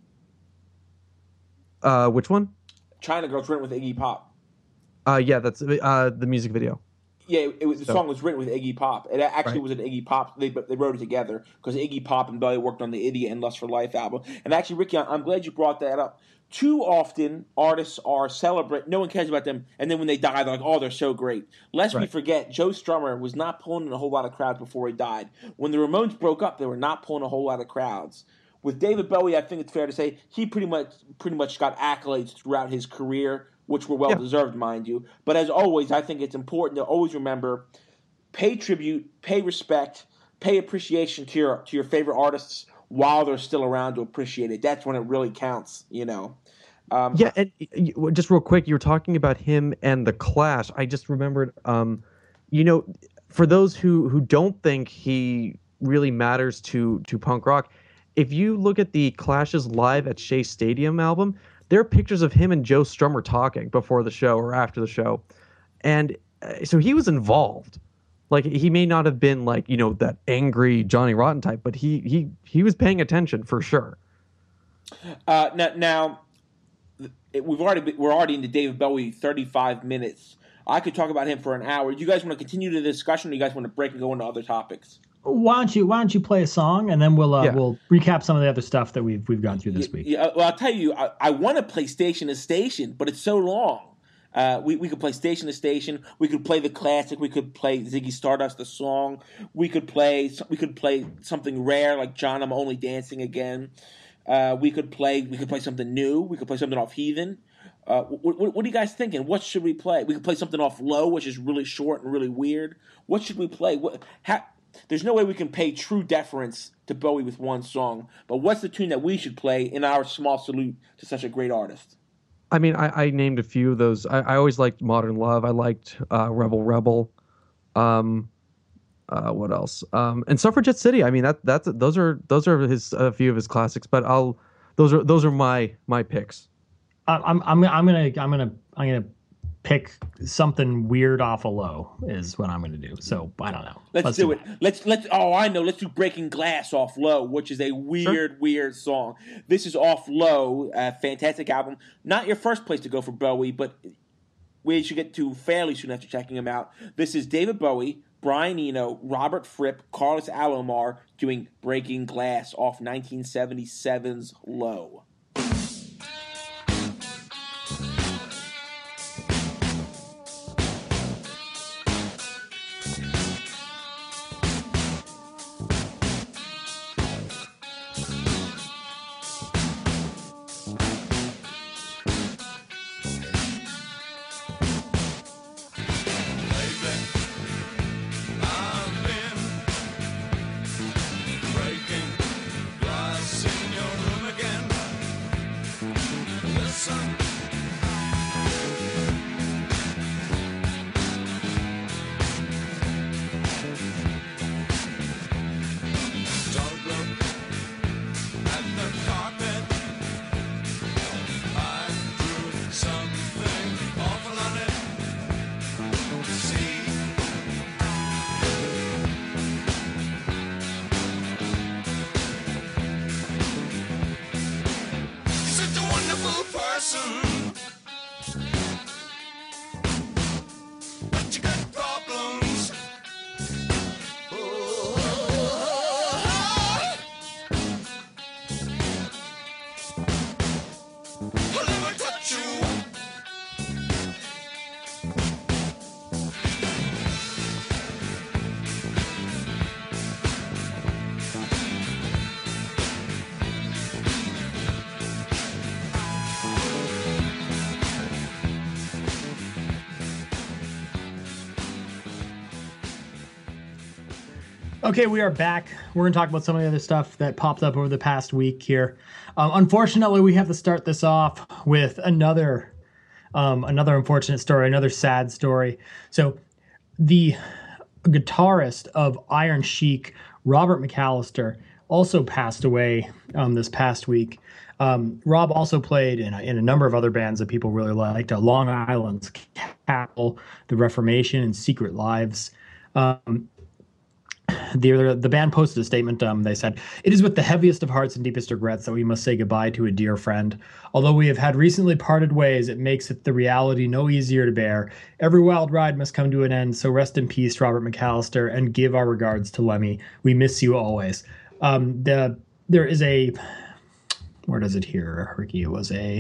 [SPEAKER 3] Uh, which one?
[SPEAKER 2] China Girl's written with Iggy Pop.
[SPEAKER 3] Uh, yeah, that's uh the music video.
[SPEAKER 2] Yeah, it, it was the
[SPEAKER 3] So-
[SPEAKER 2] song was written with Iggy Pop. It actually
[SPEAKER 3] Right.
[SPEAKER 2] was an Iggy Pop. They they wrote it together because Iggy Pop and Bowie worked on the Idiot and Lust for Life album. And actually, Ricky, I'm glad you brought that up. Too often, artists are celebrate. No one cares about them, and then when they die, they're like, "Oh, they're so great." Lest we
[SPEAKER 3] Right.
[SPEAKER 2] forget, Joe Strummer was not pulling in a whole lot of crowds before he died. When the Ramones broke up, they were not pulling a whole lot of crowds. With David Bowie, I think it's fair to say he pretty much pretty much got accolades throughout his career, which were well
[SPEAKER 3] Yeah.
[SPEAKER 2] deserved, mind you. But as always, I think it's important to always remember: pay tribute, pay respect, pay appreciation to your to your favorite artists while they're still around to appreciate it. That's when it really counts, you know. Um,
[SPEAKER 3] Yeah, and y- y- just real quick, you were talking about him and the Clash. I just remembered, um, you know, for those who who don't think he really matters to to punk rock, if you look at the Clash's Live at Shea Stadium album, there are pictures of him and Joe Strummer talking before the show or after the show, and uh, so he was involved. Like, he may not have been like, you know, that angry Johnny Rotten type, but he he he was paying attention for sure.
[SPEAKER 2] Uh, now, now it, we've already been, we're already into David Bowie thirty-five minutes. I could talk about him for an hour. Do you guys want to continue the discussion, or do you guys want to break and go into other topics?
[SPEAKER 1] why don't you why don't you play a song and then we'll uh,
[SPEAKER 3] Yeah.
[SPEAKER 1] we'll recap some of the other stuff that we've we've gone through this week.
[SPEAKER 2] Yeah, well, I'll tell you, I, I want to play Station to Station, but it's so long. Uh, we we could play Station to Station. We could play the classic. We could play Ziggy Stardust, the song. We could play we could play something rare like John, I'm Only Dancing Again. Uh, we could play we could play something new. We could play something off Heathen. Uh, what, what, what are you guys thinking? What should we play? We could play something off Low, which is really short and really weird. What should we play? What, how, there's no way we can pay true deference to Bowie with one song. But what's the tune that we should play in our small salute to such a great artist?
[SPEAKER 3] I mean, I, I named a few of those. I, I always liked Modern Love. I liked uh, Rebel Rebel. Um, uh, what else? Um, and Suffragette City. I mean, that that's those are those are his a few of his classics. But I'll those are those are my my picks.
[SPEAKER 1] I'm I'm I'm gonna I'm gonna I'm gonna pick something weird off a Low is what I'm gonna do. So I don't know.
[SPEAKER 2] Let's, let's do, do it. Let's let's. Oh, I know. Let's do Breaking Glass off Low, which is a weird, sure. weird song. This is off Low, a fantastic album. Not your first place to go for Bowie, but we should get to fairly soon after checking him out. This is David Bowie, Brian Eno, Robert Fripp, Carlos Alomar doing Breaking Glass off nineteen seventy-seven's Low.
[SPEAKER 1] Okay, we are back. We're going to talk about some of the other stuff that popped up over the past week here. Um, unfortunately, we have to start this off with another um, another unfortunate story, another sad story. So the guitarist of Iron Chic, Robert McAllister, also passed away um, this past week. Um, Rob also played in a, in a number of other bands that people really liked, uh, Long Island's Capital, The Reformation, and Secret Lives. Um, The, the band posted a statement. Um, they said, "It is with the heaviest of hearts and deepest regrets that we must say goodbye to a dear friend. Although we have had recently parted ways, it makes it the reality no easier to bear. Every wild ride must come to an end, so rest in peace, Robert McAllister, and give our regards to Lemmy. We miss you always." Um, the there is a where does it here, Ricky? It was a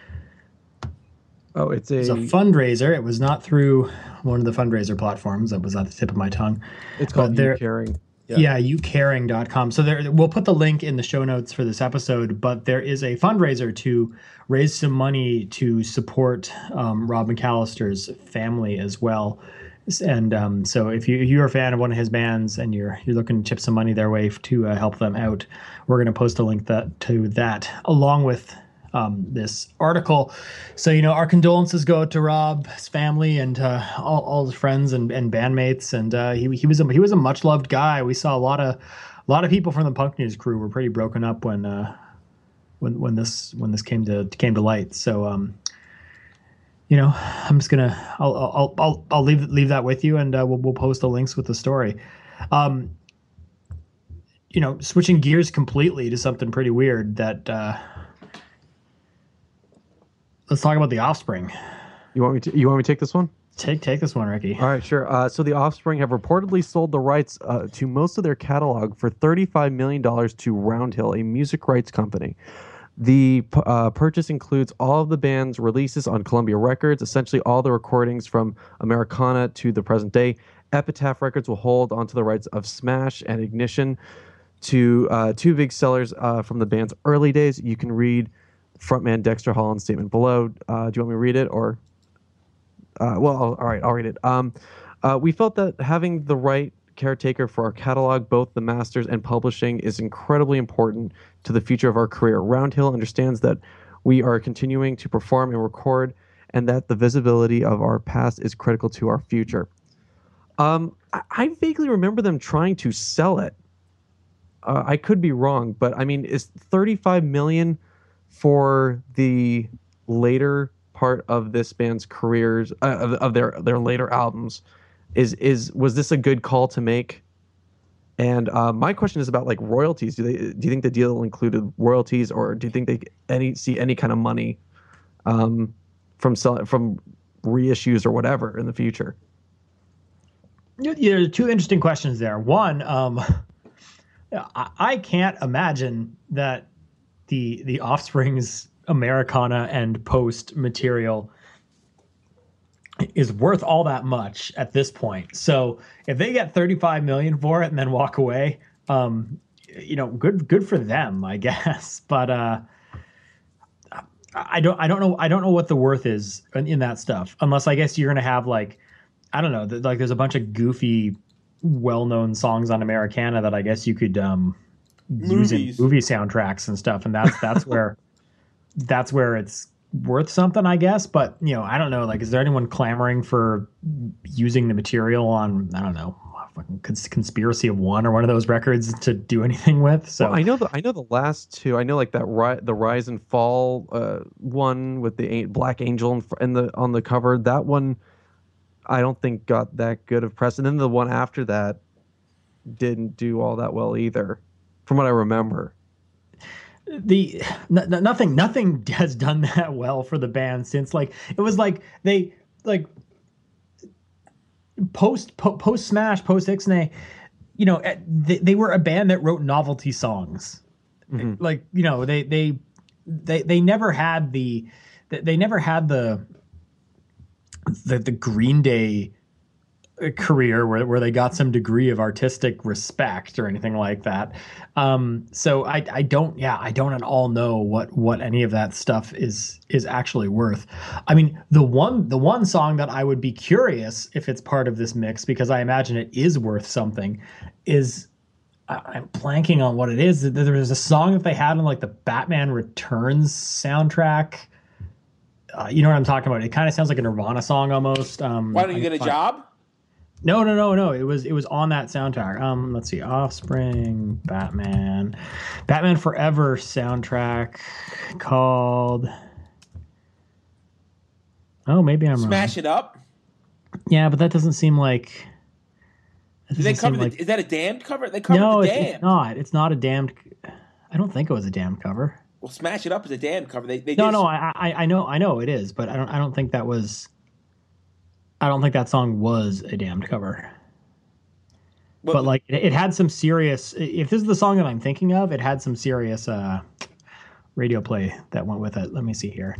[SPEAKER 3] oh, it's a,
[SPEAKER 1] it's a fundraiser. It was not through one of the fundraiser platforms. That was at the tip of my tongue.
[SPEAKER 3] It's called You Caring.
[SPEAKER 1] Yeah, yeah you caring dot com. So there, we'll put the link in the show notes for this episode, but there is a fundraiser to raise some money to support um, Rob McAllister's family as well. And um, so if, you, if you're a fan of one of his bands and you're you're looking to chip some money their way to uh, help them out, we're going to post a link that to that along with Um, this article. So, you know, our condolences go to Rob, his family, and uh, all, all his friends and, and bandmates. And uh, he he was a, he was a much loved guy. We saw a lot of a lot of people from the Punk News crew were pretty broken up when uh, when when this when this came to came to light. So, um, you know, I'm just gonna I'll I'll I'll, I'll leave leave that with you, and uh, we'll we'll post the links with the story. Um, you know, switching gears completely to something pretty weird that. Uh, Let's talk about The Offspring.
[SPEAKER 3] You want me to? You want me to take this one?
[SPEAKER 1] Take take this one, Ricky.
[SPEAKER 3] All right, sure. Uh, so the Offspring have reportedly sold the rights uh, to most of their catalog for thirty-five million dollars to Roundhill, a music rights company. The uh, purchase includes all of the band's releases on Columbia Records, essentially all the recordings from Americana to the present day. Epitaph Records will hold onto the rights of Smash and Ignition, to uh, two big sellers uh, from the band's early days. You can read frontman Dexter Holland's statement below. Uh, do you want me to read it or... Uh, well, I'll, all right, I'll read it. Um, uh, we felt that having the right caretaker for our catalog, both the masters and publishing, is incredibly important to the future of our career. Roundhill understands that we are continuing to perform and record, and that the visibility of our past is critical to our future. Um, I, I vaguely remember them trying to sell it. Uh, I could be wrong, but I mean, is thirty-five million dollars for the later part of this band's careers, uh, of, of their their later albums, is is was this a good call to make? And uh, my question is about like royalties. Do they do you think the deal included royalties, or do you think they any see any kind of money um, from sell, from reissues or whatever in the future?
[SPEAKER 1] Yeah, there are two interesting questions there. One, um, I, I can't imagine that the the Offspring's Americana and post material is worth all that much at this point. So if they get thirty-five million for it and then walk away, um, you know, good good for them, I guess. But uh, I don't I don't know I don't know what the worth is in, in that stuff, unless I guess you're gonna have like I don't know, like there's a bunch of goofy, well-known songs on Americana that I guess you could um, use in movie soundtracks and stuff, and that's that's where. that's where it's worth something, I guess. But, you know, I don't know. Like, is there anyone clamoring for using the material on, I don't know, fucking Conspiracy of One or one of those records to do anything with? So
[SPEAKER 3] well, I know the I know the last two. I know like that ri- the Rise and Fall uh, one with the a- Black Angel in, in the on the cover. That one, I don't think got that good of press. And then the one after that didn't do all that well either, from what I remember.
[SPEAKER 1] The n- nothing nothing has done that well for the band since, like, it was like they like post po- post Smash, post Ixnay, you know, they, they were a band that wrote novelty songs. Mm-hmm. Like, you know, they they they they never had the they never had the the, the Green Day career where, where they got some degree of artistic respect or anything like that. Um, so I, I don't, yeah, I don't at all know what, what any of that stuff is, is actually worth. I mean, the one, the one song that I would be curious if it's part of this mix, because I imagine it is worth something, is I, I'm blanking on what it is. There was a song that they had on like the Batman Returns soundtrack. Uh, you know what I'm talking about? It kind of sounds like a Nirvana song almost. Um,
[SPEAKER 2] Why don't you get a
[SPEAKER 1] I,
[SPEAKER 2] job?
[SPEAKER 1] No, no, no, no. It was it was on that soundtrack. Um, let's see, Offspring, Batman, Batman Forever soundtrack called. Oh, maybe I'm
[SPEAKER 2] Smash
[SPEAKER 1] wrong.
[SPEAKER 2] It Up.
[SPEAKER 1] Yeah, but that doesn't seem like.
[SPEAKER 2] Did they cover? The,
[SPEAKER 1] like,
[SPEAKER 2] is that a Damned cover? They covered
[SPEAKER 1] no,
[SPEAKER 2] the
[SPEAKER 1] it's,
[SPEAKER 2] Damned.
[SPEAKER 1] it's not. It's not a Damned. I don't think it was a Damned cover.
[SPEAKER 2] Well, Smash It Up is a Damned cover. They, they
[SPEAKER 1] no,
[SPEAKER 2] did...
[SPEAKER 1] no. I, I, I know, I know it is, but I don't. I don't think that was. I don't think that song was a Damned cover. Well, but like it, it had some serious. If this is the song that I'm thinking of, it had some serious uh, radio play that went with it. Let me see here.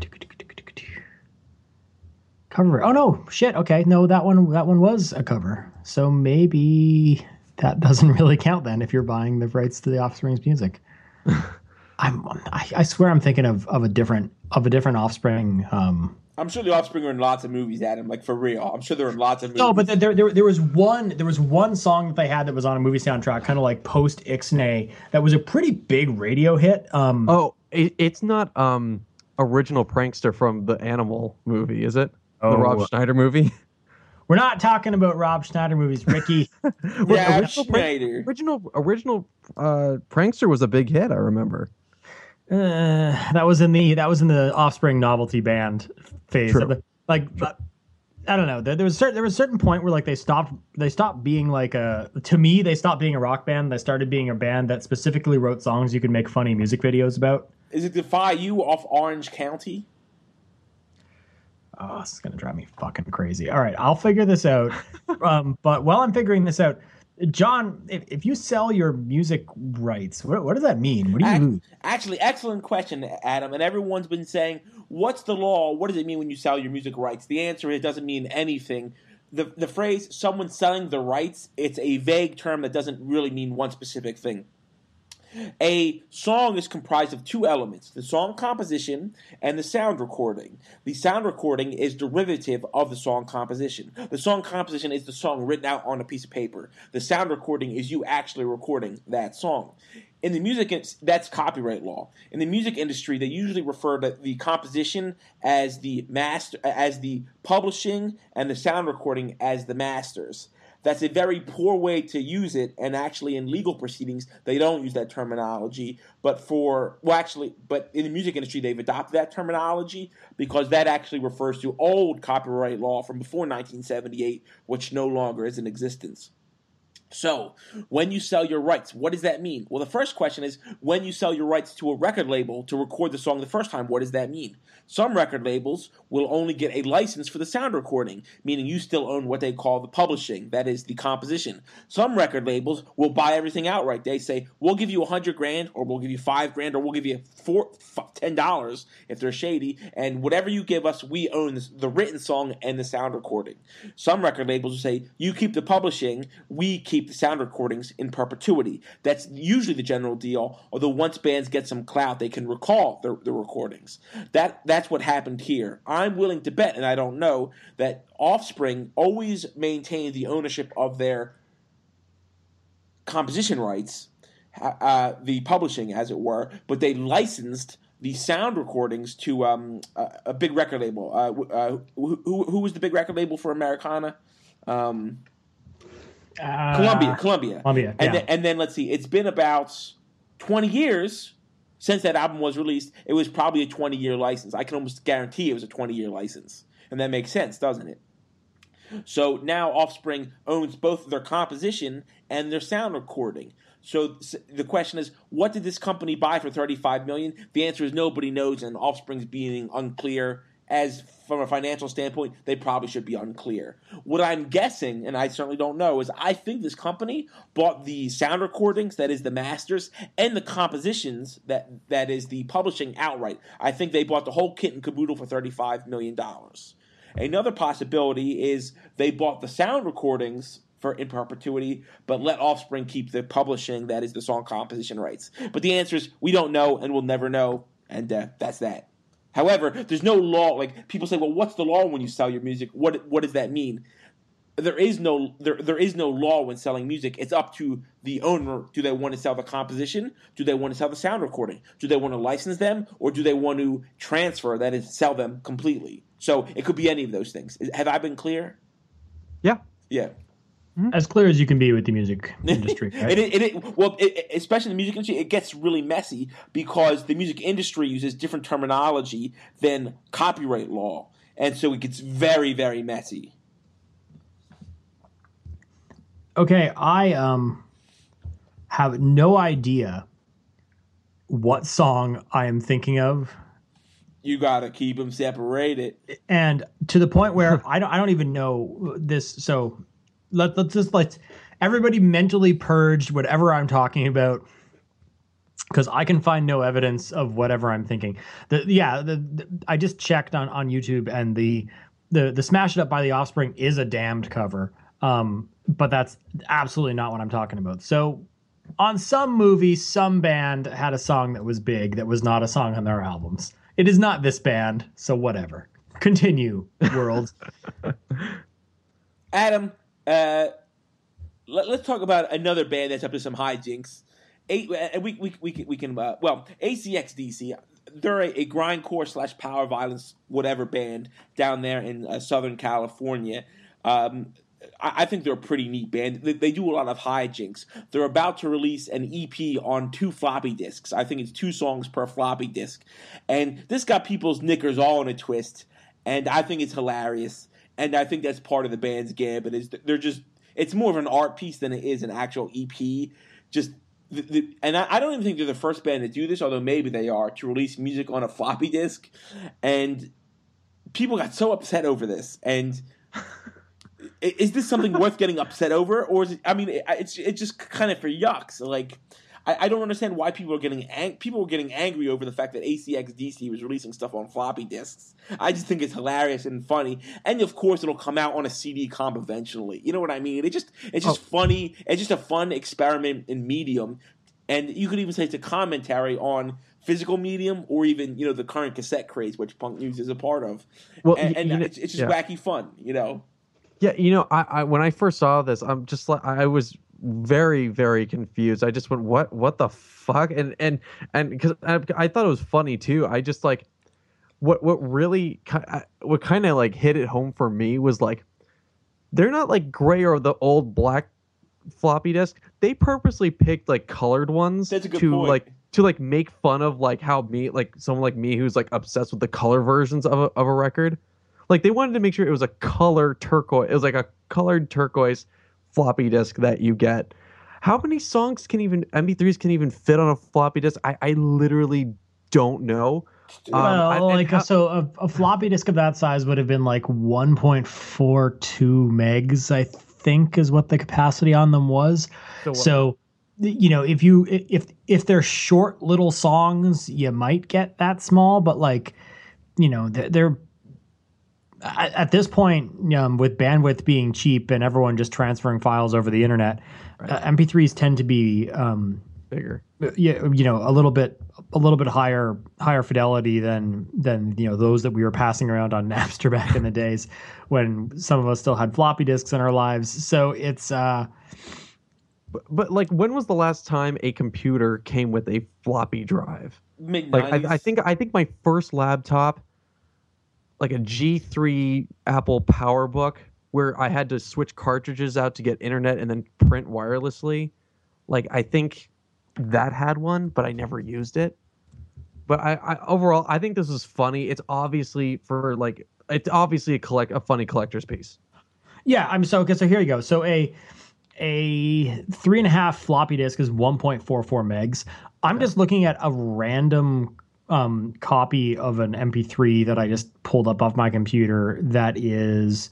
[SPEAKER 1] Cover. Oh no, shit. Okay, no, that one. That one was a cover. So maybe that doesn't really count then if you're buying the rights to the Offspring's music. I'm. I, I swear I'm thinking of, of a different of a different Offspring. Um,
[SPEAKER 2] I'm sure the Offspring are in lots of movies, Adam. Like for real, I'm sure they're in lots of movies.
[SPEAKER 1] No, but there, there, there was one, there was one song that they had that was on a movie soundtrack, kind of like post Ixnay, that was a pretty big radio hit. Um,
[SPEAKER 3] oh, it, it's not um original Prankster from the Animal movie, is it?
[SPEAKER 1] Oh.
[SPEAKER 3] The Rob Schneider movie.
[SPEAKER 1] We're not talking about Rob Schneider movies, Ricky.
[SPEAKER 2] yeah,
[SPEAKER 3] original,
[SPEAKER 2] Schneider.
[SPEAKER 3] original original uh, Prankster was a big hit. I remember.
[SPEAKER 1] Uh, that was in the that was in the Offspring novelty band phase. Of the, like, True. I don't know. There, there was certain there was a certain point where like they stopped they stopped being like a to me they stopped being a rock band. They started being a band that specifically wrote songs you could make funny music videos about.
[SPEAKER 2] Is it Defy You off Orange County?
[SPEAKER 1] Oh, this is gonna drive me fucking crazy. All right, I'll figure this out. um, but while I'm figuring this out, John, if, if you sell your music rights, what, what does that mean? What do you
[SPEAKER 2] Ac-
[SPEAKER 1] lose?
[SPEAKER 2] Actually, excellent question, Adam. And everyone's been saying, what's the law? What does it mean when you sell your music rights? The answer is it doesn't mean anything. The, the phrase, someone selling the rights, it's a vague term that doesn't really mean one specific thing. A song is comprised of two elements, the song composition and the sound recording. The sound recording is derivative of the song composition. The song composition is the song written out on a piece of paper. The sound recording is you actually recording that song. In the music, that's copyright law. In the music industry, they usually refer to the composition as the master, as the publishing, and the sound recording as the masters. That's a very poor way to use it, and actually in legal proceedings, they don't use that terminology. But for, well actually, but in the music industry, they've adopted that terminology because that actually refers to old copyright law from before nineteen seventy-eight, which no longer is in existence. So, when you sell your rights, what does that mean? Well, the first question is, when you sell your rights to a record label to record the song the first time, what does that mean? Some record labels will only get a license for the sound recording, meaning you still own what they call the publishing, that is the composition. Some record labels will buy everything outright. They say, we'll give you a hundred grand, or we'll give you five grand, or we'll give you four, ten dollars if they're shady, and whatever you give us, we own this, the written song and the sound recording. Some record labels will say, you keep the publishing, we keep the sound recordings in perpetuity. That's usually the general deal, although once bands get some clout, they can recall the, the recordings. That That's what happened here. I'm willing to bet, and I don't know, that Offspring always maintained the ownership of their composition rights, uh, the publishing, as it were, but they licensed the sound recordings to um, a, a big record label. Uh, uh, who, who, who was the big record label for Americana? Um...
[SPEAKER 1] Uh,
[SPEAKER 2] Columbia, Columbia,
[SPEAKER 1] Columbia,
[SPEAKER 2] and
[SPEAKER 1] yeah.
[SPEAKER 2] then, and then let's see. It's been about twenty years since that album was released. It was probably a twenty-year license. I can almost guarantee it was a twenty-year license, and that makes sense, doesn't it? So now Offspring owns both their composition and their sound recording. So the question is, what did this company buy for thirty-five million dollars? The answer is nobody knows, and Offspring's being unclear. As from a financial standpoint, they probably should be unclear. What I'm guessing, and I certainly don't know, is I think this company bought the sound recordings, that is the masters, and the compositions, that that is the publishing outright. I think they bought the whole kit and caboodle for thirty-five million dollars. Another possibility is they bought the sound recordings for in perpetuity, but let Offspring keep the publishing, that is the song composition rights. But the answer is we don't know and we'll never know, and uh, that's that. However, there's no law. Like people say, well, what's the law when you sell your music? What what does that mean? There is no there there is no law when selling music. It's up to the owner. Do they want to sell the composition? Do they want to sell the sound recording? Do they want to license them, or do they want to transfer? That is, sell them completely. So it could be any of those things. Have I been clear?
[SPEAKER 3] Yeah.
[SPEAKER 2] Yeah.
[SPEAKER 1] As clear as you can be with the music industry, right?
[SPEAKER 2] it, it, it, well, it, especially in the music industry, it gets really messy because the music industry uses different terminology than copyright law, and so it gets very, very messy.
[SPEAKER 1] Okay, I um have no idea what song I am thinking of,
[SPEAKER 2] You gotta keep them separated.
[SPEAKER 1] and to the point where I don't I don't even know this. So let, let's just let's everybody mentally purge whatever I'm talking about, because I can find no evidence of whatever I'm thinking. The yeah, the, the I just checked on on YouTube, and the the the Smash It Up by the Offspring is a Damned cover. Um, but that's absolutely not what I'm talking about. So on some movie, some band had a song that was big that was not a song on their albums. It is not this band, so whatever. Continue, world.
[SPEAKER 2] Adam, uh, let, let's talk about another band that's up to some hijinks. A, uh, we, we, we can, we can uh, well, A C X D C, they're a, a grindcore slash power violence whatever band down there in uh, Southern California. Um, I, I think they're a pretty neat band. They, they do a lot of hijinks. They're about to release an E P on two floppy disks. I think it's two songs per floppy disk. And this got people's knickers all in a twist, and I think it's hilarious. And I think that's part of the band's gambit. Is they're just it's more of an art piece than it is an actual E P. Just the, the, and I, I don't even think they're the first band to do this, although maybe they are, to release music on a floppy disk. And people got so upset over this, and is this something worth getting upset over, or is it? I mean, it, it's it's just kind of for yucks. Like, I, I don't understand why people are getting ang- people were getting angry over the fact that A C X D C was releasing stuff on floppy disks. I just think it's hilarious and funny, and of course, it'll come out on a C D comp eventually. You know what I mean? It just it's just oh. funny. It's just a fun experiment in medium, and you could even say it's a commentary on physical medium, or even, you know, the current cassette craze, which punk news is a part of. Well, and, and you know, it's, it's just yeah. wacky fun, you know.
[SPEAKER 3] Yeah, you know, I, I when I first saw this, I'm just like I was very, very confused. I just went, "What? What the fuck?" And and and because I, I thought it was funny too. I just like what what really what kind of like hit it home for me was like they're not like gray or the old black floppy disk. They purposely picked like colored ones
[SPEAKER 2] That's a good
[SPEAKER 3] to
[SPEAKER 2] point.
[SPEAKER 3] like to like make fun of like how me like someone like me who's like obsessed with the color versions of a, of a record. Like, they wanted to make sure it was a color turquoise. It was like a colored turquoise floppy disk that you get. How many songs can even M P threes can even fit on a floppy disk? I, I literally don't know.
[SPEAKER 1] Um, well, I, like how, so, a, a floppy disk of that size would have been like one point four two megs, I think, is what the capacity on them was. So, so you know, if you if if they're short little songs, you might get that small, but like, you know, they're. they're at this point, um, with bandwidth being cheap and everyone just transferring files over the internet, right. uh, M P threes tend to be um,
[SPEAKER 3] bigger.
[SPEAKER 1] Yeah, you know, a little bit, a little bit higher, higher fidelity than than you know those that we were passing around on Napster back in the days when some of us still had floppy disks in our lives. So it's. Uh,
[SPEAKER 3] but, but like, when was the last time a computer came with a floppy drive?
[SPEAKER 2] mid-nineties.
[SPEAKER 3] Like, I, I think I think my first laptop, like a G three Apple PowerBook, where I had to switch cartridges out to get internet and then print wirelessly. Like, I think that had one, but I never used it. But I, I overall, I think this is funny. It's obviously for like, it's obviously a collect a funny collector's piece.
[SPEAKER 1] Yeah, I'm so okay. So here you go. So a a three and a half floppy disk is one point four four megs. I'm yeah. just looking at a random Um, copy of an M P three that I just pulled up off my computer that is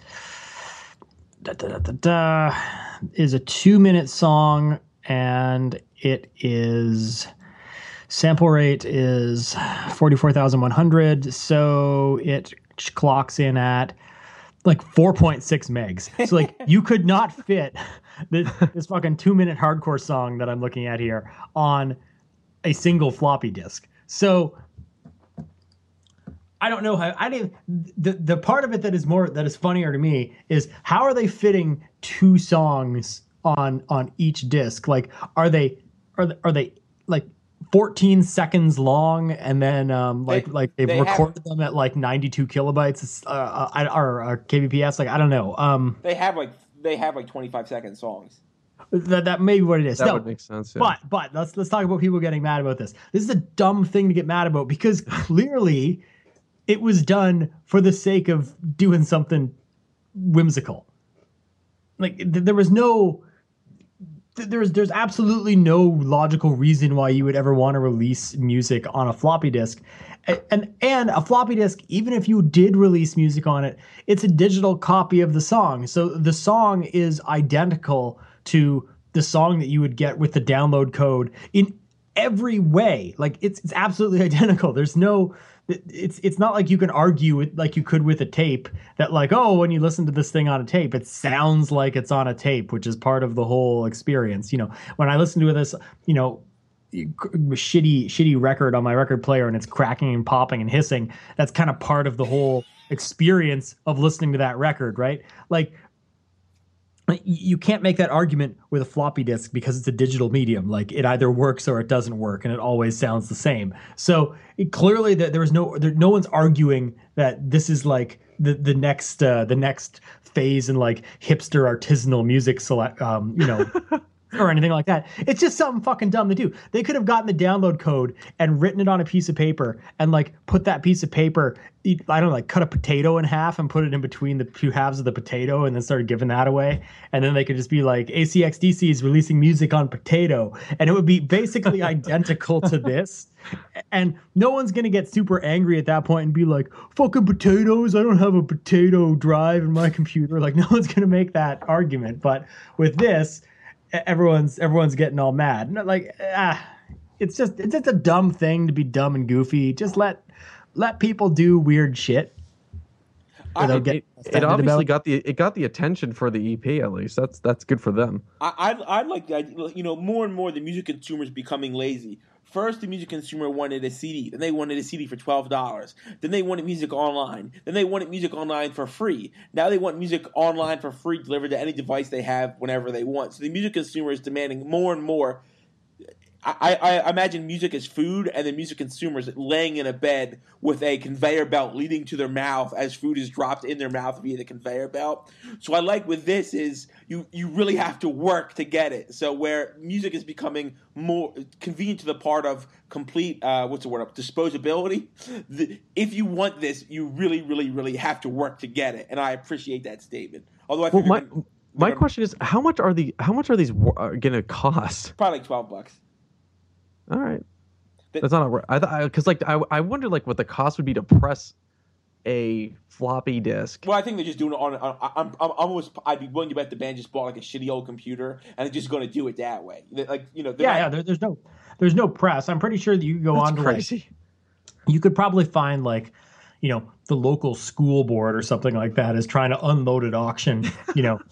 [SPEAKER 1] da, da, da, da, da, is a two minute song, and it is sample rate is forty-four thousand one hundred, so it clocks in at like four point six megs. So like you could not fit this, this fucking two minute hardcore song that I'm looking at here on a single floppy disk. So I don't know how I didn't the the part of it that is more that is funnier to me is how are they fitting two songs on on each disc? Like, are they are they, are they like fourteen seconds long, and then um like they, like they've they recorded have, them at like ninety-two kilobytes uh, or, or K B P S? Like, I don't know. Um,
[SPEAKER 2] they have like they have like twenty-five second songs.
[SPEAKER 1] That that may be what it is.
[SPEAKER 3] That
[SPEAKER 1] no,
[SPEAKER 3] would make sense. Yeah.
[SPEAKER 1] But but let's let's talk about people getting mad about this. This is a dumb thing to get mad about because clearly it was done for the sake of doing something whimsical. Like th- there was no, th- there's there's absolutely no logical reason why you would ever want to release music on a floppy disk, and, and and a floppy disk, even if you did release music on it, it's a digital copy of the song. So the song is identical to the song that you would get with the download code in every way. Like it's it's absolutely identical. There's no. It's it's not like you can argue with like you could with a tape that like, oh, when you listen to this thing on a tape, it sounds like it's on a tape, which is part of the whole experience. You know, when I listen to this, you know, shitty shitty record on my record player and it's cracking and popping and hissing, that's kind of part of the whole experience of listening to that record, right? Like, you can't make that argument with a floppy disk because it's a digital medium. Like it either works or it doesn't work, and it always sounds the same. So it, clearly, that there was no, there, no one's arguing that this is like the the next uh, the next phase in like hipster artisanal music select, um, you know, or anything like that. It's just something fucking dumb to do. They could have gotten the download code and written it on a piece of paper and like put that piece of paper, I don't know, like cut a potato in half and put it in between the two halves of the potato and then started giving that away. And then they could just be like, A C X D C is releasing music on potato. And it would be basically identical to this. And no one's going to get super angry at that point and be like, fucking potatoes, I don't have a potato drive in my computer. Like, no one's going to make that argument. But with this, everyone's everyone's getting all mad. Like, ah, it's just it's just a dumb thing to be dumb and goofy. Just let let people do weird shit.
[SPEAKER 3] I, it, it obviously about. got the it got the attention for the E P, at least. That's that's good for them.
[SPEAKER 2] I I, I like that. You know, more and more the music consumers becoming lazy. First, the music consumer wanted a C D. Then they wanted a C D for twelve dollars. Then they wanted music online. Then they wanted music online for free. Now they want music online for free delivered to any device they have whenever they want. So the music consumer is demanding more and more. I, I imagine music as food, and the music consumers laying in a bed with a conveyor belt leading to their mouth as food is dropped in their mouth via the conveyor belt. So I like with this is you, you really have to work to get it. So where music is becoming more convenient to the part of complete, uh, what's the word, disposability. The, if you want this, you really, really, really have to work to get it. And I appreciate that statement. Although I think
[SPEAKER 3] well, my,
[SPEAKER 2] gonna,
[SPEAKER 3] my
[SPEAKER 2] gonna,
[SPEAKER 3] question is, how much are the how much are these going to cost?
[SPEAKER 2] Probably like twelve bucks.
[SPEAKER 3] All right, that's not a. I thought because like I I wonder like what the cost would be to press a floppy disk.
[SPEAKER 2] Well, I think they're just doing it on. on I'm, I'm almost. I'd be willing to bet the band just bought like a shitty old computer and they're just going to do it that way. They're, like you know.
[SPEAKER 1] Yeah,
[SPEAKER 2] not,
[SPEAKER 1] yeah. There, there's no, there's no press. I'm pretty sure that you could go on to
[SPEAKER 3] crazy.
[SPEAKER 1] Like, you could probably find like, you know, the local school board or something like that is trying to unload at auction. You know.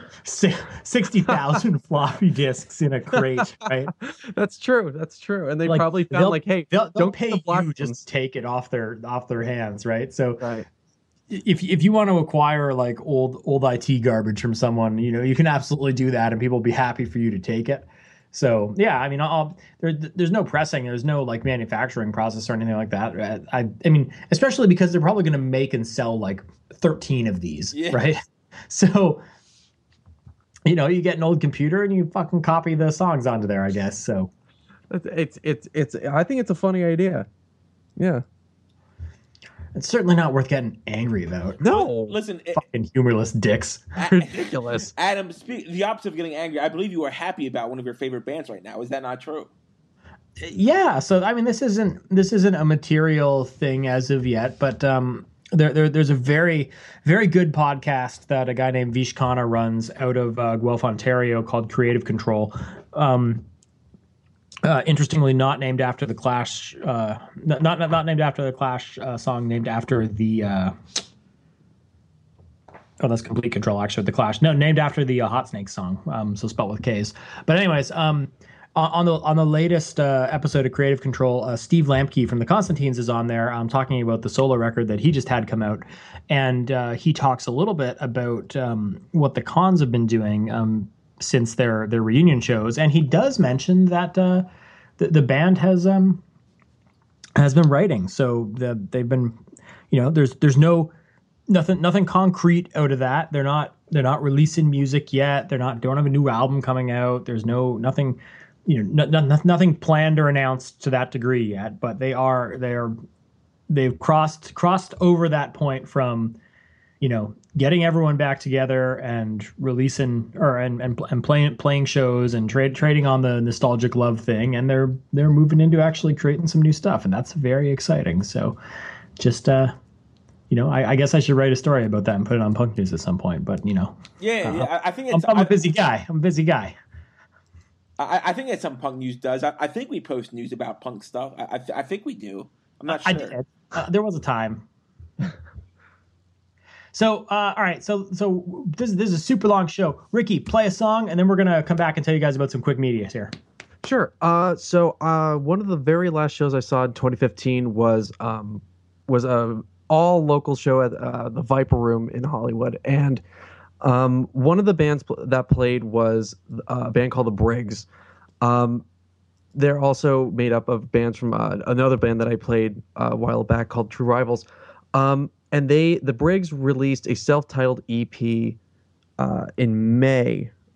[SPEAKER 1] sixty thousand floppy disks in a crate, right?
[SPEAKER 3] That's true. That's true. And they
[SPEAKER 1] like,
[SPEAKER 3] probably found like, hey,
[SPEAKER 1] they'll, they'll
[SPEAKER 3] don't
[SPEAKER 1] pay
[SPEAKER 3] the block
[SPEAKER 1] you just take it off their off their hands, right? So
[SPEAKER 3] right.
[SPEAKER 1] if if you want to acquire like old old I T garbage from someone, you know, you can absolutely do that, and people will be happy for you to take it. So yeah, I mean, I'll, there, there's no pressing, there's no like manufacturing process or anything like that. I I mean, especially because they're probably going to make and sell like thirteen of these, yeah. right? So. You know, you get an old computer and you fucking copy the songs onto there, I guess. So
[SPEAKER 3] it's it's it's. I think it's a funny idea. Yeah,
[SPEAKER 1] it's certainly not worth getting angry about.
[SPEAKER 3] No,
[SPEAKER 2] listen,
[SPEAKER 1] fucking it, humorless dicks,
[SPEAKER 3] ridiculous.
[SPEAKER 2] Adam, speak, the opposite of getting angry. I believe you are happy about one of your favorite bands right now. Is that not true?
[SPEAKER 1] Yeah. So I mean, this isn't this isn't a material thing as of yet, but um. There, there, there's a very, very good podcast that a guy named Vish Khanna runs out of uh, Guelph, Ontario, called Creative Control. Um, uh, interestingly, not named after the Clash, uh, not, not not named after the Clash uh, song, named after the. Uh, oh, that's Complete Control. Actually, the Clash. No, named after the uh, Hot Snake song. Um, so spelled with K's. But anyways, um. On the on the latest uh, episode of Creative Control, uh, Steve Lampke from the Constantines is on there um, talking about the solo record that he just had come out. And uh, he talks a little bit about um, what the Cons have been doing um, since their, their reunion shows. And he does mention that uh, the, the band has um, has been writing. So the, they've been, you know, there's there's no nothing nothing concrete out of that. They're not they're not releasing music yet. They're not don't have a new album coming out. There's no nothing. You know, no, no, nothing planned or announced to that degree yet, but they are they are they've crossed crossed over that point from, you know, getting everyone back together and releasing or and and, and playing playing shows and trade trading on the nostalgic love thing, and they're they're moving into actually creating some new stuff, and that's very exciting. So, just uh, you know, I, I guess I should write a story about that and put it on Punk News at some point. But you know,
[SPEAKER 2] yeah,
[SPEAKER 1] uh,
[SPEAKER 2] yeah I think it's,
[SPEAKER 1] I'm, I'm a busy
[SPEAKER 2] I,
[SPEAKER 1] guy. I'm a busy guy.
[SPEAKER 2] I, I think that's something Punk News does. I, I think we post news about punk stuff. I, I, I think we do. I'm not sure. I did.
[SPEAKER 1] Uh, there was a time. So, uh, all right. So, so this, this is a super long show. Ricky, play a song, and then we're gonna come back and tell you guys about some quick media here.
[SPEAKER 3] Sure. Uh, so, uh, one of the very last shows I saw in twenty fifteen was um, was a all local show at uh, the Viper Room in Hollywood, and Um, one of the bands pl- that played was uh, a band called the Briggs. Um, they're also made up of bands from uh, another band that I played uh, a while back called True Rivals. Um, and they, the Briggs released a self-titled E P uh, in May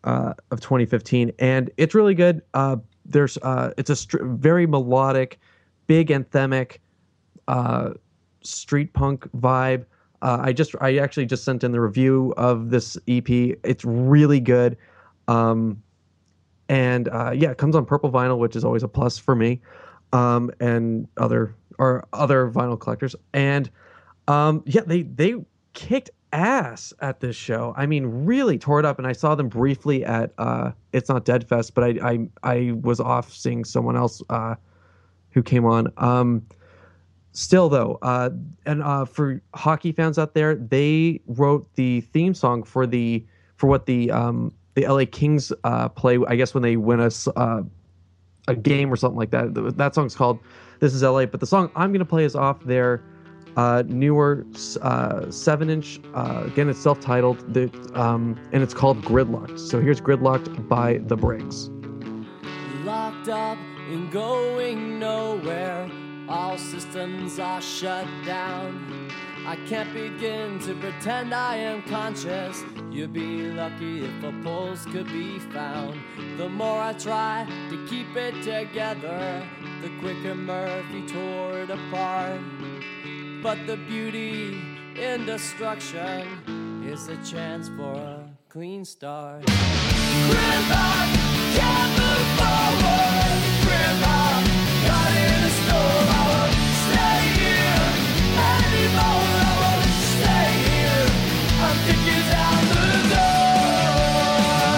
[SPEAKER 3] uh, of twenty fifteen, and it's really good. Uh, there's uh, it's a str- very melodic, big anthemic, uh, street punk vibe. Uh, I just I actually just sent in the review of this E P. It's really good, um, and uh, yeah, it comes on purple vinyl, which is always a plus for me, um, and other or other vinyl collectors. And um, yeah, they they kicked ass at this show. I mean, really tore it up. And I saw them briefly at uh, It's Not Dead Fest, but I I, I was off seeing someone else uh, who came on. Um, still though, uh, and uh, for hockey fans out there, they wrote the theme song for the for what the um, the L A Kings uh, play. I guess when they win a uh, a game or something like that. That song's called "This Is L A." But the song I'm gonna play is off their Uh, newer uh, seven inch. Uh, again, it's self-titled, the, um, and it's called Gridlocked. So here's Gridlocked by The Briggs.
[SPEAKER 4] Locked up and going nowhere. All systems are shut down. I can't begin to pretend I am conscious. You'd be lucky if a pulse could be found. The more I try to keep it together, the quicker Murphy tore it apart. But the beauty in destruction is a chance for a clean start. Gridlock, can't move forward. Gridlock, got in a storm. I won't stay here anymore. I won't stay here. I'm kicking down the door.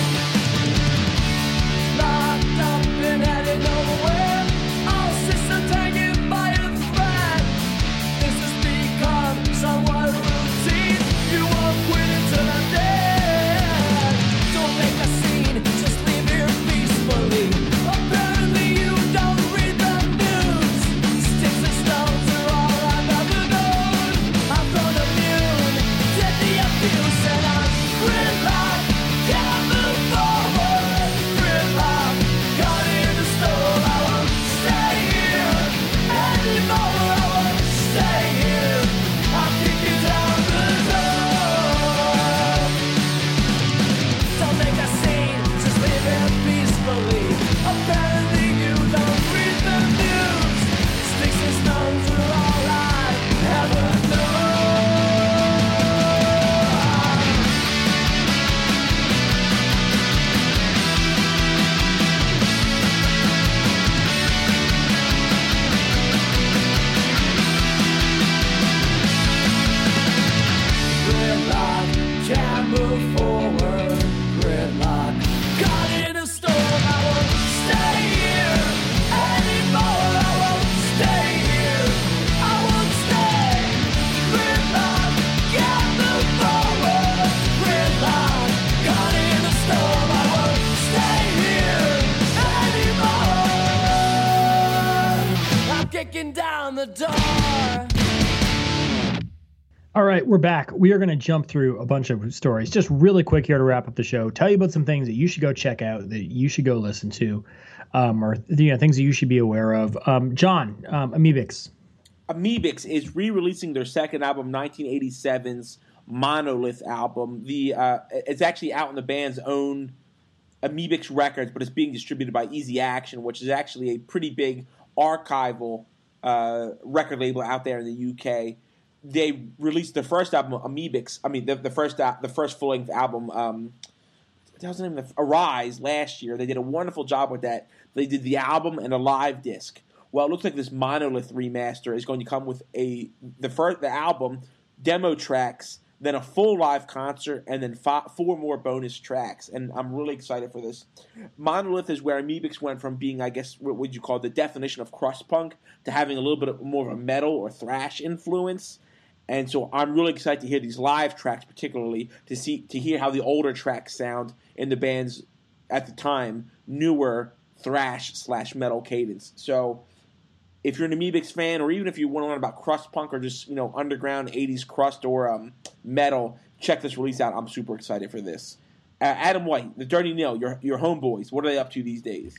[SPEAKER 4] Locked up and headed nowhere. All systems hanging by a thread. Somewhat routine, you won't quit until I'm dead. Don't make a scene, just leave here peacefully. Apparently you don't read the news. Sticks and stones are all I've ever known. I'm grown immune, did the abuse, and I'm gridlocked. Can't move forward. Gridlocked, got in the storm. I won't stay here anymore. I won't stay here. I'm kicking down the door. Don't make a scene, just leave it peacefully. Apparently you don't read the news. Sticks and stones are all I ever know. Gridlock, can't move forward. Gridlock, got in a storm. I won't stay here anymore. I won't stay here. I won't stay. Gridlock, can't move forward. Gridlock, got in a storm. I won't stay here anymore. I'm kicking down the door.
[SPEAKER 1] All right, we're back. We are going to jump through a bunch of stories. Just really quick here to wrap up the show. Tell you about some things that you should go check out, that you should go listen to, um, or you know, things that you should be aware of. Um, John, um, Amebix.
[SPEAKER 2] Amebix is re-releasing their second album, nineteen eighty-seven's Monolith album. The uh, it's actually out on the band's own Amebix Records, but it's being distributed by Easy Action, which is actually a pretty big archival uh, record label out there in the U K. They released the first album, Amebix. I mean, the, the first uh, the first full length album, um, what the hell's the name of the, Arise, last year. They did a wonderful job with that. They did the album and a live disc. Well, it looks like this Monolith remaster is going to come with a the first the album, demo tracks, then a full live concert, and then five, four more bonus tracks. And I'm really excited for this. Monolith is where Amebix went from being, I guess, what would you call the definition of crust punk to having a little bit of more of a metal or thrash influence. And so I'm really excited to hear these live tracks, particularly to see to hear how the older tracks sound in the band's, at the time, newer thrash slash metal cadence. So if you're an Amebix fan, or even if you want to learn about crust punk or just, you know, underground eighties crust or um, metal, check this release out. I'm super excited for this. Uh, Adam White, the Dirty Nil, your your homeboys, what are they up to these days?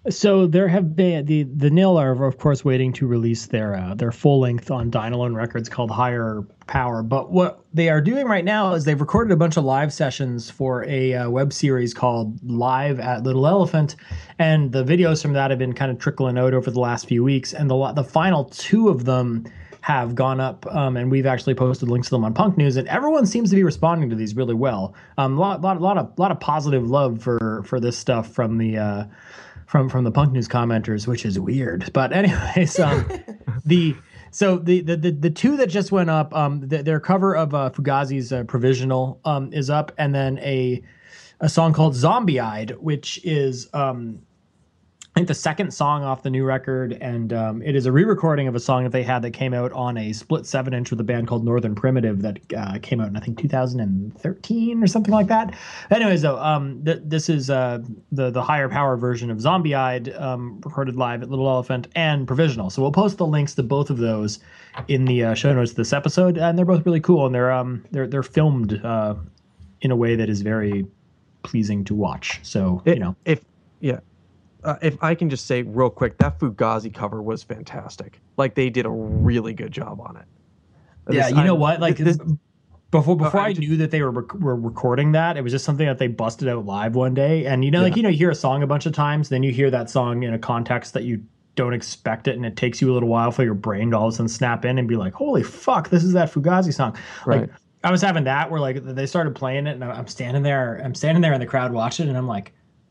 [SPEAKER 1] So there have been the the Nil are of course waiting to release their uh, their full length on Dynalone Records called Higher Power. But what they are doing right now is they've recorded a bunch of live sessions for a uh, web series called Live at Little Elephant, and the videos from that have been kind of trickling out over the last few weeks. And the the final two of them have gone up, um, and we've actually posted links to them on Punk News, and everyone seems to be responding to these really well. Um, a lot, lot, lot of, lot of positive love for for this stuff from the. Uh, from from the Punk News commenters, which is weird. But anyways, um, the so the, the the the two that just went up, um, the, their cover of uh, Fugazi's uh, Provisional um, is up, and then a a song called Zombie Eyed, which is um, I think the second song off the new record, and um, it is a re-recording of a song that they had that came out on a split seven inch with a band called Northern Primitive that uh, came out in I think two thousand thirteen or something like that. Anyways, though, um, th- this is uh, the the higher power version of Zombie Eyed, um, recorded live at Little Elephant and Provisional. So we'll post the links to both of those in the uh, show notes of this episode, and they're both really cool, and they're um they're they're filmed uh, in a way that is very pleasing to watch. So
[SPEAKER 3] It-
[SPEAKER 1] you know.
[SPEAKER 3] if yeah. Uh, if I can just say real quick, that Fugazi cover was fantastic. Like they did a really good job on it.
[SPEAKER 1] Yeah,
[SPEAKER 3] This-
[SPEAKER 1] you know
[SPEAKER 3] I'm-
[SPEAKER 1] what? Like
[SPEAKER 3] this,
[SPEAKER 1] before before
[SPEAKER 3] Uh,
[SPEAKER 1] I
[SPEAKER 3] I'm just-
[SPEAKER 1] knew that they were rec- were recording that, it was just something that they busted out live one day. And you know, like
[SPEAKER 3] Yeah.
[SPEAKER 1] you know, you hear a song a bunch of times, then you hear that song in a context that you don't expect it, and it takes you a little while for your brain to all of a sudden snap in and be like, "Holy fuck, this is that Fugazi song!"
[SPEAKER 3] Right.
[SPEAKER 1] Like I was having that where like they started playing it, and I'm standing there, I'm standing there in the crowd watching, and I'm like,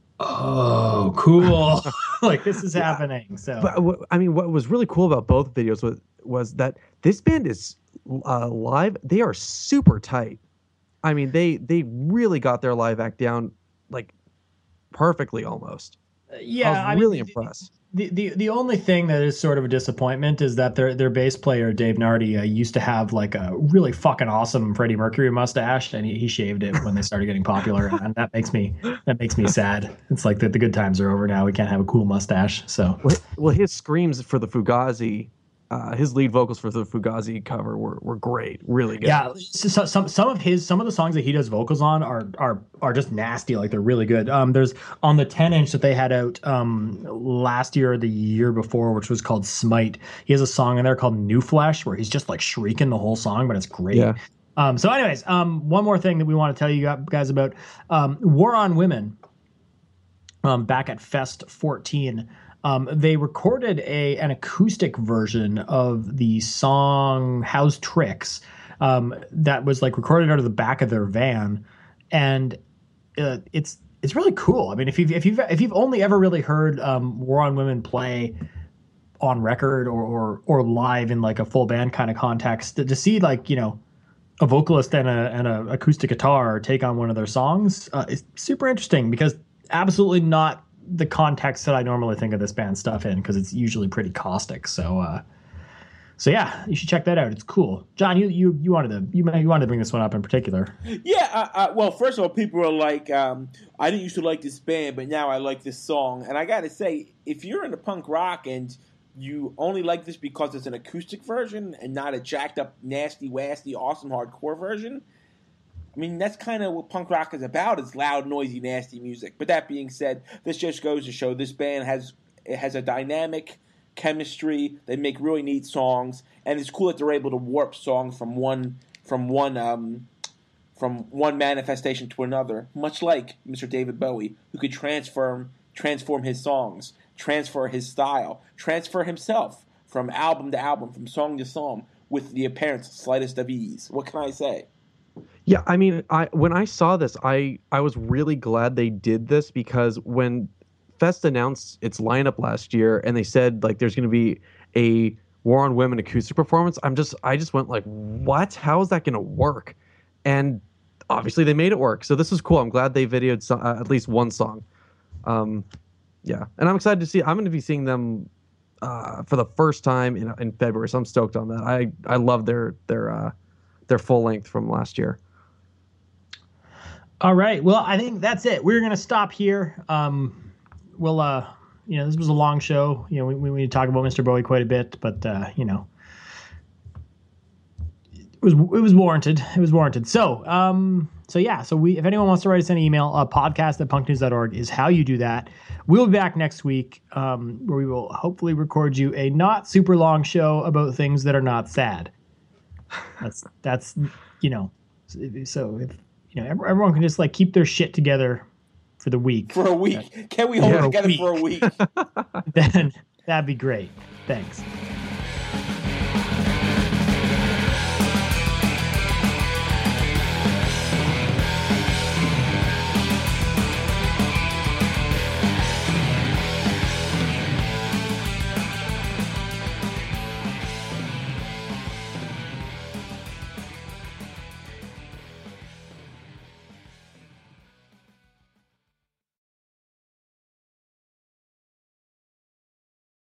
[SPEAKER 1] "Oh, cool!" Like this is happening. So
[SPEAKER 3] But what- I mean, what was really cool about both videos was was that this band is uh, live. They are super tight. I mean, they they really got their live act down like perfectly almost.
[SPEAKER 1] yeah,
[SPEAKER 3] I was
[SPEAKER 1] I mean,
[SPEAKER 3] really
[SPEAKER 1] the-
[SPEAKER 3] impressed.
[SPEAKER 1] The, the the only thing that is sort of a disappointment is that their their bass player Dave Nardi uh, used to have like a really fucking awesome Freddie Mercury mustache, and he, he shaved it when they started getting popular, and that makes me that makes me sad. It's like the, the good times are over now. We can't have a cool mustache. So
[SPEAKER 3] Well, well, his screams for the Fugazi, uh, his lead vocals for the Fugazi cover were, were great, really good.
[SPEAKER 1] yeah, so, some some of his some of the songs that he does vocals on are are are just nasty. Like they're really good. Um, there's on the ten inch that they had out um last year or the year before, which was called Smite. He has a song in there called New Flesh where he's just like shrieking the whole song, but it's great.
[SPEAKER 3] Yeah.
[SPEAKER 1] Um, so, anyways, um, one more thing that we want to tell you guys about um, War on Women. Um, back at Fest fourteen. Um, they recorded a an acoustic version of the song "How's Tricks" um, that was like recorded out of the back of their van, and uh, it's it's really cool. I mean, if you've if you've if you've only ever really heard um, War on Women play on record or, or or live in like a full band kind of context, to, to see like you know a vocalist and a and a acoustic guitar take on one of their songs uh, is super interesting because absolutely not the context that I normally think of this band stuff in because it's usually pretty caustic. So, uh, so yeah, you should check that out. It's cool. John, you you you wanted to you you wanted to bring this one up in particular.
[SPEAKER 2] Yeah, uh, uh, well, first of all, people are like, um, I didn't used to like this band, but now I like this song. And I got to say, if you're into punk rock and you only like this because it's an acoustic version and not a jacked up, nasty, wasty, awesome hardcore version, I mean, that's kind of what punk rock is about. It's loud, noisy, nasty music. But that being said, this just goes to show this band has it has a dynamic chemistry. They make really neat songs, and it's cool that they're able to warp songs from one from one um, from one manifestation to another. Much like Mister David Bowie, who could transform transform his songs, transfer his style, transfer himself from album to album, from song to song, with the apparent slightest of ease. What can I say?
[SPEAKER 3] Yeah, I mean, I when I saw this, I I was really glad they did this because when Fest announced its lineup last year and they said like there's going to be a War on Women acoustic performance, I'm just I just went like, what? How is that going to work? And obviously they made it work. So this is cool. I'm glad they videoed some, uh, at least one song. Um, yeah, and I'm excited to see. I'm going to be seeing them uh, for the first time in in February. So I'm stoked on that. I I love their their uh, their full length from last year.
[SPEAKER 1] All right. Well, I think that's it. We're gonna stop here. Um, we'll, uh, you know, this was a long show. You know, we we, we talk about Mister Bowie quite a bit, but uh, you know, was it was warranted. It was warranted. So um so yeah. So we if anyone wants to write us an email, uh, podcast at punk news dot org is how you do that. We'll be back next week, um, where we will hopefully record you a not super long show about things that are not sad. That's that's you know so if you know everyone can just like keep their shit together for the week.
[SPEAKER 2] For a week. Can we hold
[SPEAKER 1] Yeah,
[SPEAKER 2] it together
[SPEAKER 1] week.
[SPEAKER 2] for a week?
[SPEAKER 1] Then that'd be great. Thanks.